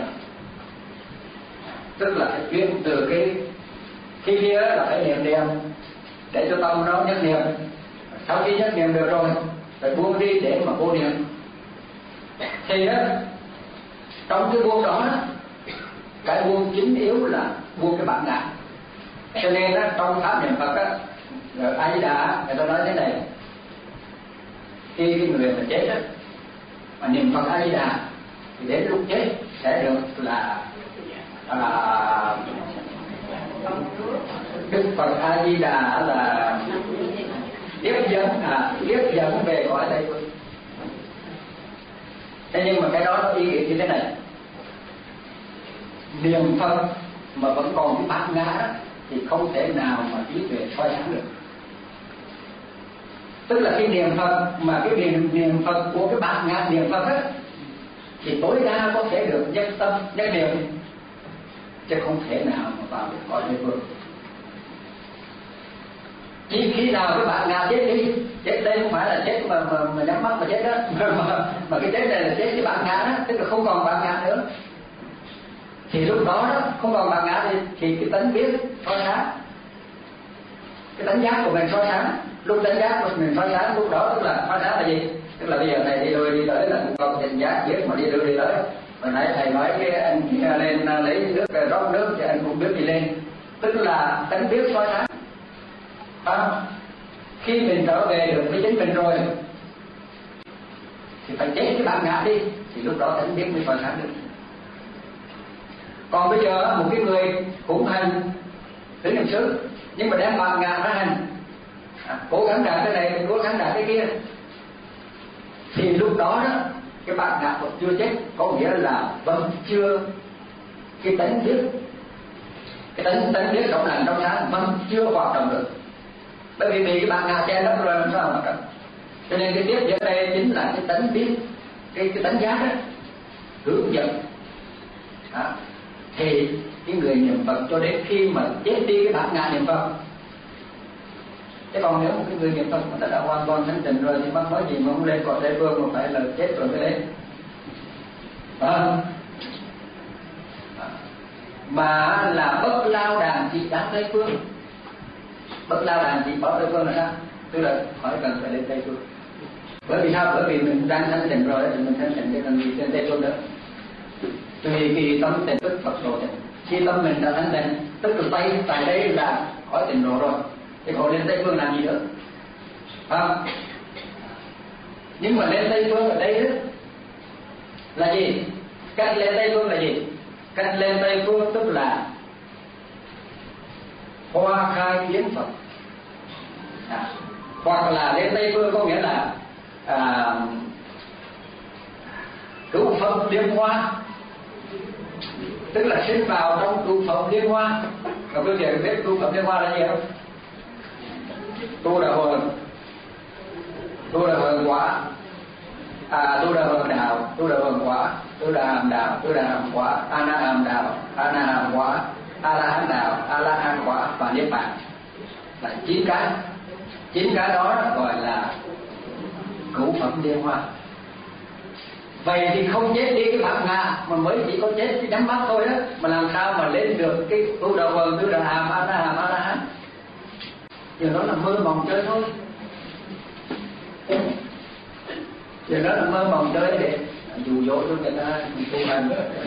Tức là phải chuyển từ cái khi kia là phải niệm để cho tâm nó nhất niệm, sau khi nhất niệm được rồi phải buông đi để mà vô niệm. Thì đó, trong cái buông đó, cái buông chính yếu là buông cái bản ngã. Cho nên đó, trong pháp niệm Phật á, A Di Đà người ta nói thế này: khi cái người mà chết á, mà niệm Phật A Di Đà thì đến lúc chết sẽ được là Đức Phật A Di Đà là tiếp dẫn về cõi Tây Phương. Thế nhưng mà cái đó nó ý nghĩa như thế này: niệm Phật mà vẫn còn cái bản ngã đó, thì không thể nào mà trí tuệ soi sáng được. Tức là khi niệm Phật mà cái niệm Phật của cái bản ngã niệm Phật á, thì tối đa có thể được nhất tâm nhất niệm, chứ không thể nào mà vào được cõi Tây Phương. Chỉ khi nào cái bản ngã chết đi, chết đây không phải là chết mà nhắm mắt mà chết đó, mà cái chết này là chết cái bản ngã đó, tức là không còn bản ngã nữa. Thì lúc đó không còn bản ngã thì cái tánh biết soi sáng, cái tánh giác của mình soi sáng. Lúc tánh giác của mình soi sáng, lúc đó tức là soi sáng là gì? Tức là bây giờ này đi lui đi tới là cũng còn tình giác biết mà đi lui đi tới. Hồi nãy thầy nói cái anh kia lên lấy nước rót nước thì anh cũng biết gì lên, tức là tánh biết soi sáng. Khi mình trở về được với chính mình rồi thì phải chết cái bản ngã đi, thì lúc đó tánh biết mới soi sáng được. Còn bây giờ một cái người cũng hành tứ niệm xứ nhưng mà đem bản ngã ra hành, cố gắng đạt cái này, cố gắng đạt cái kia, thì lúc đó cái bản ngã còn chưa chết, có nghĩa là vẫn chưa cái tánh biết, cái tánh biết trong lành trong sáng vẫn chưa hoạt động được, bởi vì cái bản ngã che lấp rồi làm sao mà cần. Cho nên cái tiếp dẫn đây chính là cái tánh biết, cái tánh giác đó hướng dẫn. Thì cái người niệm Phật cho đến khi mà chết đi cái bản ngã niệm Phật. Thế còn nếu một cái người niệm Phật mà đã hoàn toàn thanh tịnh rồi thì bắt nói gì mà không lên cõi Tây Phương, mà phải là chết rồi mới lên. Mà là bất lao đàn chỉ đáp Tây Phương. Bất lao đàn chỉ bảo Tây Phương là sao? Tức là khỏi cần phải lên Tây Phương. Bởi vì sao? Bởi vì mình đang thanh tịnh rồi thì mình thanh tịnh để cần gì trên Tây Phương nữa. Tùy kỳ tâm tịnh tức Phật độ tịnh. Khi tâm mình đã thanh tịnh, tức là tại đây là khỏi tịnh độ rồi, thì còn lên Tây Phương làm gì nữa? Nhưng mà lên Tây Phương ở đây là gì? Cách lên Tây Phương là gì? Cách lên Tây Phương tức là hoa khai kiến Phật. Hoặc là lên Tây Phương có nghĩa là cứu Phật liên hoa, tức là sinh vào trong cứu Phật liên hoa. Và bây giờ biết cứu Phật liên hoa là gì không? Tu đà hồn quả, tu đà hồn đạo, tu đà hồn quả, tu đà hàm đạo, tu đà hàm quả, a na hàm đạo, a na hàm quả, a la hán đạo, a la hán quả và niết bàn. Là 9 cái. 9 cái đó gọi là cứu Phật liên hoa. Vậy thì không chết đi cái bản ngã, mà mới chỉ có chết cái nhắm mắt thôi đó, mà làm sao mà lên được cái tu đà hồn, tu đà hàm, a na hàm, a la hán? Điều đó là mơ mộng chơi thôi. Thì đó là mơ mộng chơi để dụ dỗ cho người ta tu hành.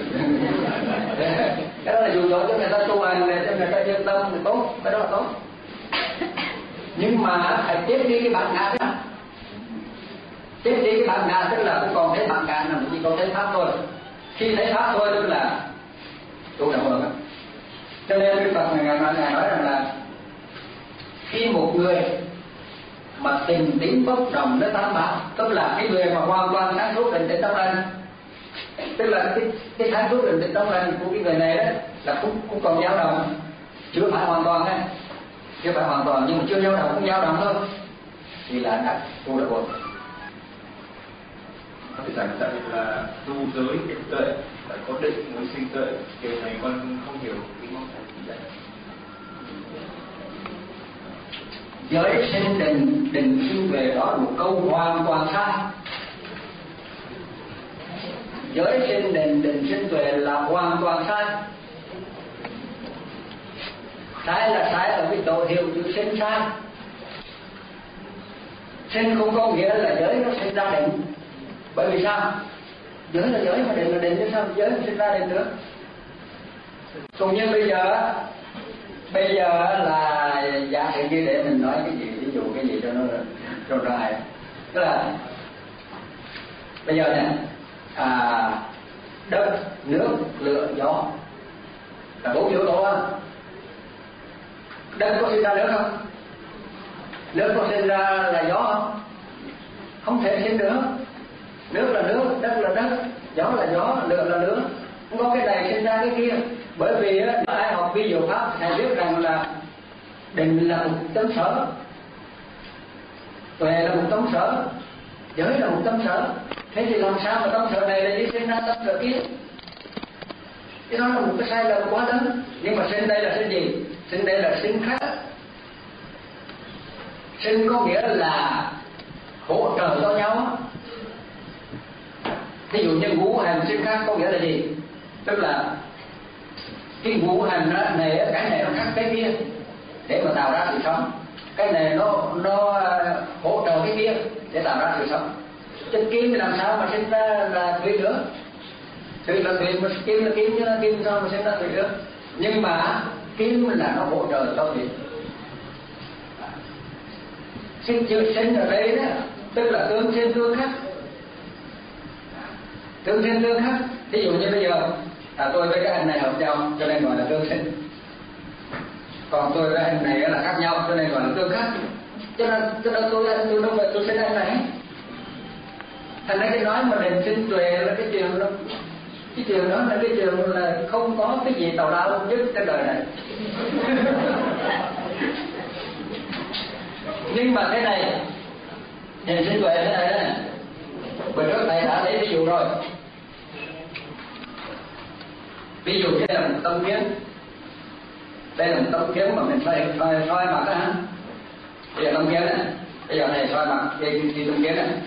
Cái đó là dụ dỗ cho người ta tu hành để cho người ta yên tâm thì tốt, cái đó là tốt. Nhưng mà phải chết đi cái bản ngã đó. Chết đi cái bản ngã tức là không còn thấy bản ngã nào, chỉ còn thấy pháp thôi. Khi thấy pháp thôi tức là tu đã được. Cho nên cái Phật Ngài nói rằng là khi một người mà tình tính bất đồng với tam bảo, tức là cái người mà hoàn toàn sáng suốt định tĩnh trong lành, tức là cái sáng suốt định tĩnh trong lành của cái người này đó là cũng còn dao động, chưa phải hoàn toàn đấy, chưa phải hoàn toàn nhưng mà chưa dao động, cũng dao động thôi, thì là đã tu được rồi. Thầy giảng tại là tu giới định tuệ, phải có định mới sinh tuệ, điều này con không hiểu ý mong thầy chỉ dạy. Giới sinh định, định sinh về đó là một câu hoàn toàn sai. Giới sinh định, định sinh tuệ là hoàn toàn sai. Sai là sai ở cái độ hiệu chữ sinh sai. Sinh không có nghĩa là giới nó sinh ra định. Bởi vì sao? Giới là giới mà định là định, chứ sao giới nó sinh ra định nữa. Cũng như bây giờ là giả sử như để mình nói cái gì, ví dụ cái gì cho nó hay. Tức là bây giờ nè, đất, nước, lửa, gió là 4 yếu tố á. Đất có sinh ra nước không? Nước có sinh ra là gió không? Không thể sinh được. Nước là nước, đất là đất, gió là gió, lửa là lửa. Không có cái này sinh ra cái kia. Bởi vì ai học vi diệu pháp thầy biết rằng là định là một tấm sở, tuệ là một tấm sở, giới là một tấm sở. Thế thì làm sao mà tấm sở này lại đi sinh ra tấm sở kia? Cái đó là một cái sai lầm quá lớn. Nhưng mà sinh đây là sinh gì? Sinh đây là sinh khác. Sinh có nghĩa là hỗ trợ cho nhau. Ví dụ như ngũ hành sinh khác có nghĩa là gì? Tức là cái ngũ hành này, cái này nó khác cái kia để mà tạo ra sự sống. Cái này nó hỗ trợ cái kia để tạo ra sự sống. Chứ kim thì làm sao mà sinh ra là thủy nữa? Thủy là thủy, mà kim là kim, chứ là kim sao mà sinh ra thủy nữa? Nhưng mà kim là nó hỗ trợ cho thủy. Sinh chưa sinh ở đây đó, tức là tương sinh tương khắc. Tương sinh tương khắc. Ví dụ như bây giờ tôi với cái anh này hợp nhau cho nên gọi là tương sinh, còn tôi với anh này là khác nhau cho nên gọi là tương khắc. Cho nên tôi đâu phải tôi sinh anh này. Thành ra cái nói mà định sinh tuệ là cái chuyện đó là cái chuyện là không có cái gì tào lao nhất trên đời này. Nhưng mà thế này, định sinh tuệ thế này đó nè, bữa trước thầy đã lấy ví dụ rồi. Ví dụ đây là một tấm kiến, đây là một tấm kiến mà mình soi mặt đó hả? Đây là tấm kiến này, bây giờ này soi mặt cái tấm kiến này.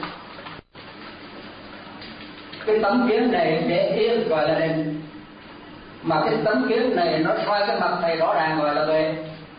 Cái tấm kiến này để yên gọi là định, mà cái tấm kiến này nó soi cái mặt thầy rõ ràng gọi là tuệ.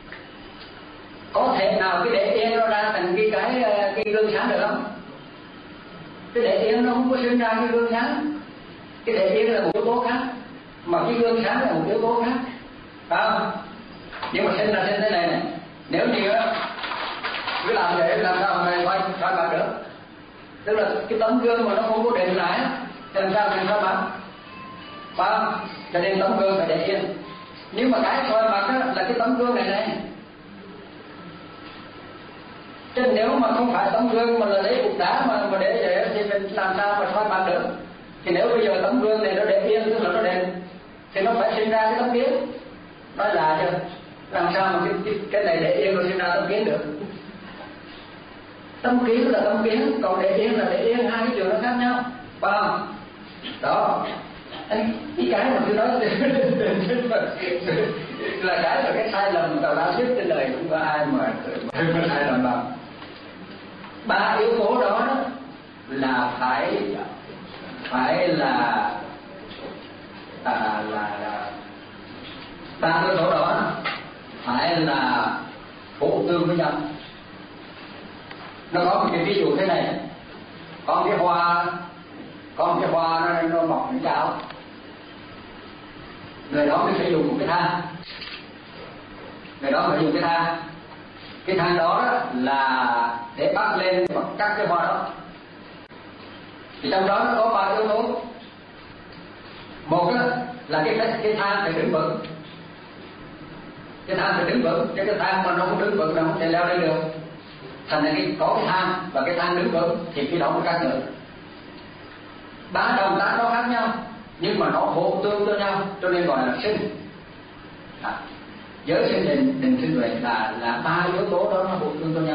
Có thể nào cái để yên nó ra thành cái gương sáng được không? Cái để yên nó không có sinh ra cái gương sáng. Cái để yên là một yếu tố khác, mà cái gương sáng là một yếu tố khác, phải không? Nhưng mà sinh ra sinh thế này này, nếu như cứ làm vậy làm sao mà soi mặt được? Tức là cái tấm gương mà nó không có định lại thì làm sao mình soi mặt, phải không? Cho nên tấm gương phải để yên. Nhưng mà cái soi mặt đó là cái tấm gương này. Chứ nếu mà không phải tấm gương mà là lấy cục đá mà để vậy thì mình làm sao mà soi mặt được? Thì nếu bây giờ tấm gương này nó để yên, tức là nó đèn, thì nó phải sinh ra cái tấm kiến. Nói lạ chưa? Làm sao mà cái này để yên nó sinh ra tấm kiến được? Tấm kiến là tấm kiến, còn để yên là để yên, hai cái chuyện nó khác nhau, phải không? Đó, cái mà tôi nói là cái sai lầm tào lao nhất trên đời, không có ai mà sai lầm bằng. Ba yếu tố đó là phải là ba yếu tố đó phải là hỗ tương với nhau. Nó có một cái ví dụ thế này, Có cái hoa nó mọc trên cao, người đó mới phải dùng một cái thang, cái thang đó là để bắt lên và cắt cái hoa đó. Thì trong đó nó có 3 yếu tố. Một là cái thang phải đứng vững, chứ cái thang mà nó không đứng vững là không thể leo lên được. Thành ra có cái thang và cái thang đứng vững thì cái đó mới cắt được. 3 động tác nó khác nhau nhưng mà nó hỗ tương cho nhau, cho nên gọi là sinh. Giới sinh định sinh tuệ là 3 yếu tố đó nó hỗ tương cho nhau.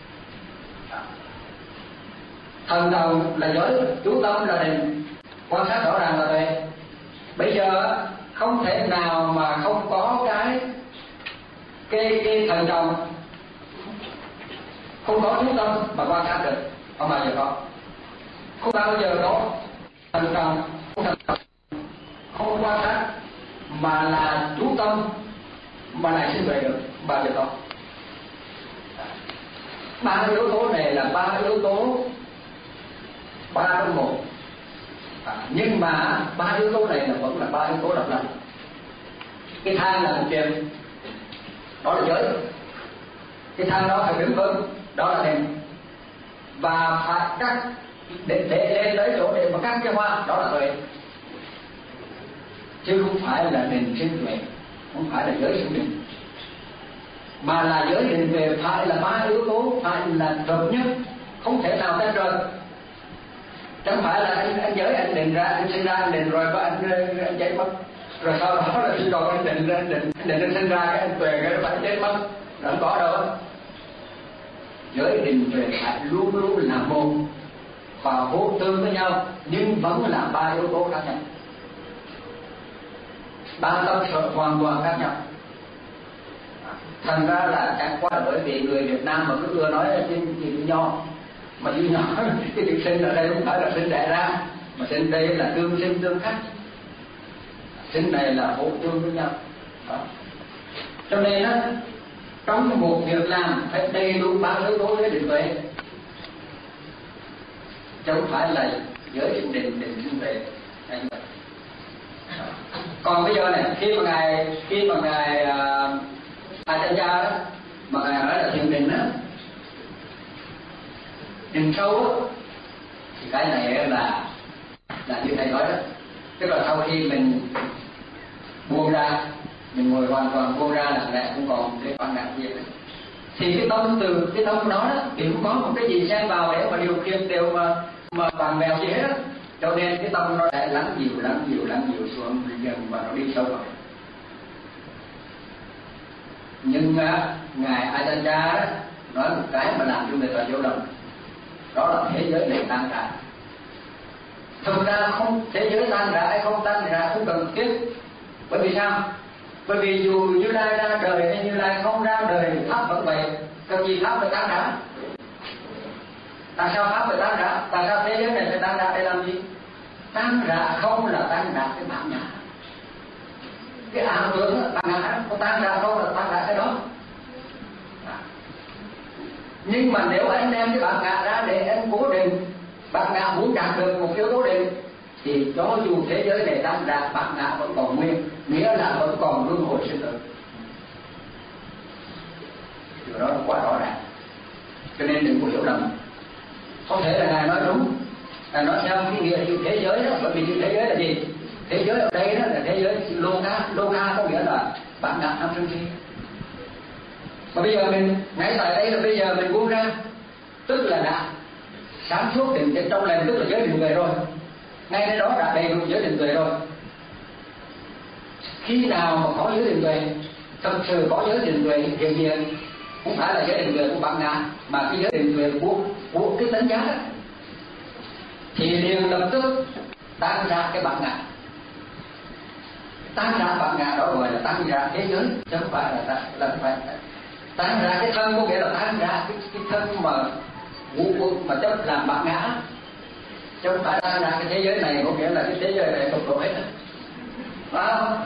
Thần đồng là giới, chú tâm là định, quan sát rõ ràng là tuệ. Bây giờ không thể nào mà không có cái thần đồng, không có chú tâm mà quan sát được, không bao giờ có. Không bao giờ có thần đồng, không quan sát mà là chú tâm mà lại sinh tuệ được, bao giờ có. 3 yếu tố này là 3 yếu tố 3 trong 1. Nhưng mà 3 yếu tố này là vẫn là 3 yếu tố độc lập. Cái thang là một chuyện, đó là giới. Cái thang đó phải đứng vững, đó là định. Và phải cắt để lên tới chỗ để mà cắt cái hoa, đó là tuệ. Chứ không phải là định sinh tuệ, không phải là giới sinh định, mà là giới định tuệ phải là 3 yếu tố, phải là hợp nhất, không thể nào tách rời. Chẳng phải là anh giới anh định ra, anh sinh ra anh định rồi có anh chết mất, rồi sau đó là khi còn anh định anh sinh ra cái anh tuệ cái phải chết mất, không có đâu. Giới định tuệ phải luôn luôn là một và hỗ tương với nhau, nhưng vẫn là 3 yếu tố khác nhau, 3 tâm sở hoàn toàn khác nhau. Thành ra là chẳng qua bởi vì người Việt Nam mà cứ ưa nói chữ nho, mà chữ nho cái chữ sinh ở đây không phải là sinh đẻ ra, mà sinh đây là tương sinh tương khắc, sinh này là hỗ tương với nhau. Đó. Cho nên đó, trong một việc làm phải đầy đủ 3 yếu tố để định tuệ, chứ không phải là giới định sinh tuệ. Còn bây giờ này, khi mà ngài Acharya đó, mà ngài nói là thiền định đó, định sâu đó, thì cái này là như thầy nói đó, tức là sau khi mình buông ra, mình ngồi hoàn toàn buông ra là lại không còn cái quan ngại gì nữa. Thì cái tâm từ cái tâm đó thì không có một cái gì xen vào để mà điều khiển đều mà bằng bèo gì hết đó. Cho nên cái tâm nó sẽ lắng dịu xuống dần và nó đi sâu vào. Nhưng ngài Acharya đó nói một cái mà làm cho người ta hiểu lầm, đó là thế giới này tan rã. Thực ra không, thế giới tan rã hay không tan rã không cần thiết. Bởi vì sao? Bởi vì dù Như Lai ra đời hay Như Lai không ra đời thì pháp vẫn vậy. Cần gì pháp phải tan rã? Tại sao pháp phải tan rã? Tại sao thế giới này phải tan rã để làm gì? Tan rã không là tan rã cái bản ngã, cái ảo tưởng bản ngã, có tan rã không là tan rã cái đó. Nhưng mà nếu anh đem cái bản ngã ra để anh cố định, bản ngã muốn đạt được một yếu tố định, thì cho dù thế giới này tan rã, bản ngã vẫn còn nguyên, nghĩa là vẫn còn luân hồi sinh tử. Điều đó là quá rõ ràng. Cho nên đừng có hiểu lầm. Không thể là ngài nói đúng, ngài nói theo cái nghĩa như thế giới đó, bởi vì thế giới là gì? Thế giới ở đây đó là thế giới Loka có nghĩa là bản ngã tham sân si. Mà bây giờ mình ngay tại đây là bây giờ mình buông ra, tức là đã sáng suốt định trong lành, tức là giới định tuệ rồi. Ngay đây đó đã đầy đủ giới định tuệ rồi. Khi nào mà có giới định tuệ, thật sự có giới định tuệ hiện diện, không phải là giới định tuệ của bản ngã, mà cái giới định tuệ của cái tánh giá đó, thì liền lập tức tan ra cái bản ngã. Tan ra bản ngã đó gọi là tan ra thế giới, chứ không phải là phải tan ra cái thân, có nghĩa là tan ra cái thân mà vũ quân mà chấp làm bản ngã, chứ không phải tan ra cái thế giới này, có nghĩa là cái thế giới này không có hết. Phải không?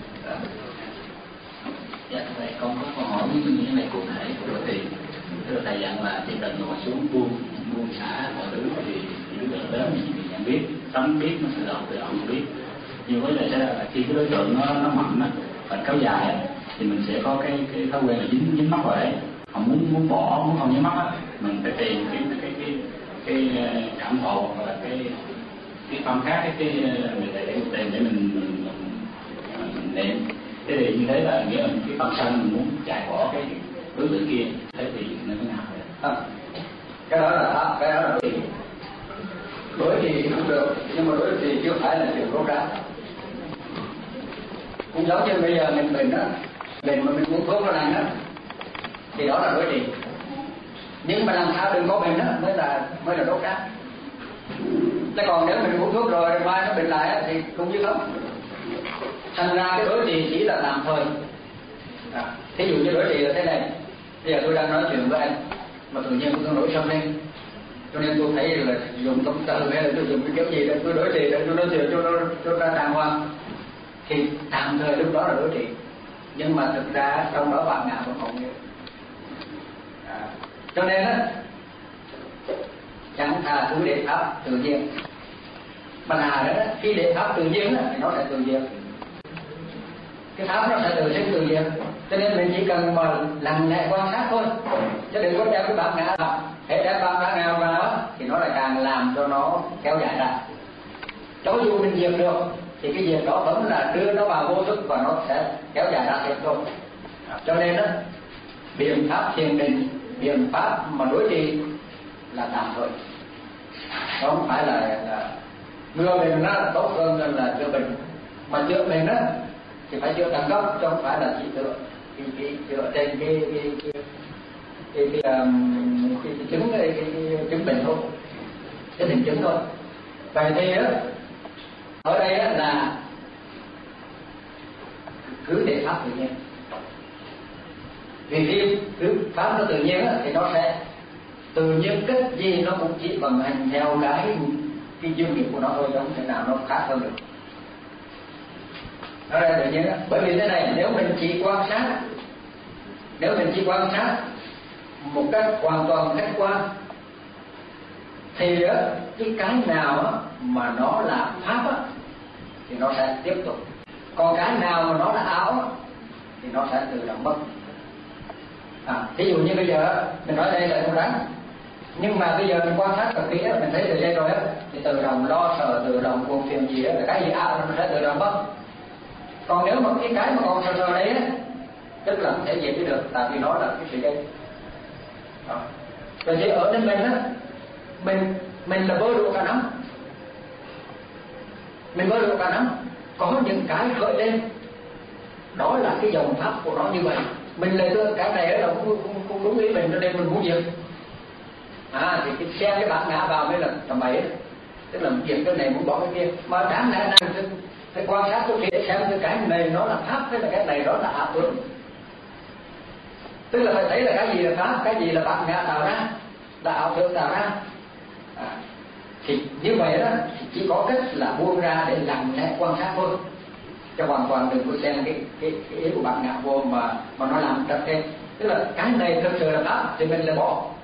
Dạ, thầy con có câu hỏi như thế này cụ thể của đội tiền. Thưa thầy dặn là chỉ cần ngồi xuống buông xả mọi thứ thì cái lượng lớn thì nhận biết, tánh biết nó tự động biết. Nhưng với lại là khi cái đối tượng nó mạnh á và kéo dài á, thì mình sẽ có cái thói quen là dính mắc vào đấy, không muốn bỏ, muốn không dính mắc á, mình phải tìm cái cảm thọ hoặc là cái tâm khác để mình niệm. Thế thì như thế là nghĩa là cái tâm sân mình muốn chạy bỏ cái đối tượng kia, thế thì nó thế nào? Cái đó là đối trì. Đối trì cũng được, nhưng mà đối trì chưa phải là chuyện rốt ráo. Cũng giống như bây giờ mình bệnh á, bệnh mà mình uống thuốc nó lành á, thì đó là đối trì. Nhưng mà làm sao đừng có bệnh á mới là rốt ráo. Thế còn nếu mình uống thuốc rồi mai nó bệnh lại á, thì cũng như không. Thành ra cái đối trì chỉ là tạm thời. Thí dụ như đối trì là thế này, bây giờ tôi đang nói chuyện với anh mà tự nhiên tôi nổi sân lên, cho nên tôi thấy là dùng công từ hay là tôi dùng cái kiểu gì để tôi đối trì, để tôi nói chuyện cho ra đàng hoàng, thì tạm thời lúc đó là đối trì, nhưng mà thực ra trong đó bạn ngã vẫn còn nhiều. Cho nên á, chẳng thà cứ để pháp tự nhiên, mà là đó khi để pháp tự nhiên á, thì nó sẽ tự nhiên, cái pháp nó sẽ tự sinh tự nhiên. Cho nên mình chỉ cần mà lặng lẽ quan sát thôi, chứ đừng có đem cái bản ngã vào. Hễ đem bản ngã vào thì nó lại càng làm cho nó kéo dài ra. Cho dù mình diệt được thì cái diệt đó vẫn là đưa nó vào vô thức và nó sẽ kéo dài ra thêm thôi. Cho nên đó, biện pháp thiền định, biện pháp mà đối trì là tạm thời, đó không phải là ngừa bệnh nó tốt hơn là chữa bệnh. Mà chữa bệnh đó thì phải chữa tận gốc, chứ không phải là chỉ chữa trên cái chứng bệnh thôi, cái tình chứng thôi. Vậy thì đó, ở đây đó là cứ để pháp tự nhiên. Vì khi cứ pháp nó tự nhiên đó, thì nó sẽ tự nhiên cách gì nó cũng chỉ vận hành theo cái duyên nghiệp của nó thôi, không thể nào nó khác hơn được. Đó là tự nhiên đó. Bởi vì thế này, nếu mình chỉ quan sát một cách hoàn toàn khách quan thì đó, cái nào đó mà nó là pháp đó, thì nó sẽ tiếp tục. Còn cái nào mà nó là ảo đó, thì nó sẽ tự động mất. Ví dụ như bây giờ mình nói đây là con rắn, nhưng mà bây giờ mình quan sát thật kỹ mình thấy từ đây rồi á, thì tự động lo sợ, tự động buồn phiền gì đó, cái gì ảo nó sẽ tự động mất. Còn nếu mà cái mà còn sờ đấy á, tức là không thể diệt đi được, tại vì nó là cái sự đây. Rồi thì ở bên mình á, mình là bơ đũa cả nắm, mình bơ đũa cả nắm, có những cái khởi lên, đó là cái dòng pháp của nó như vậy. Mình lại đưa cái này là không đúng ý mình, cho nên mình muốn diệt. Thì xem cái bản ngã vào mới là tầm bậy đó. Tức là mình diệt cái này muốn bỏ cái kia, mà đáng lẽ là phải quan sát cái kia xem cái này nó là pháp hay là cái này đó là ảo tưởng. Tức là phải thấy là cái gì là pháp, cái gì là bản ngã tạo ra, là ảo tưởng tạo ra. Thì như vậy đó, thì chỉ có cách là buông ra để lặng lẽ quan sát thôi, cho hoàn toàn đừng có xem cái ý của bản ngã vô mà nó làm trật thêm. Tức là cái này thực sự là pháp thì mình lại bỏ,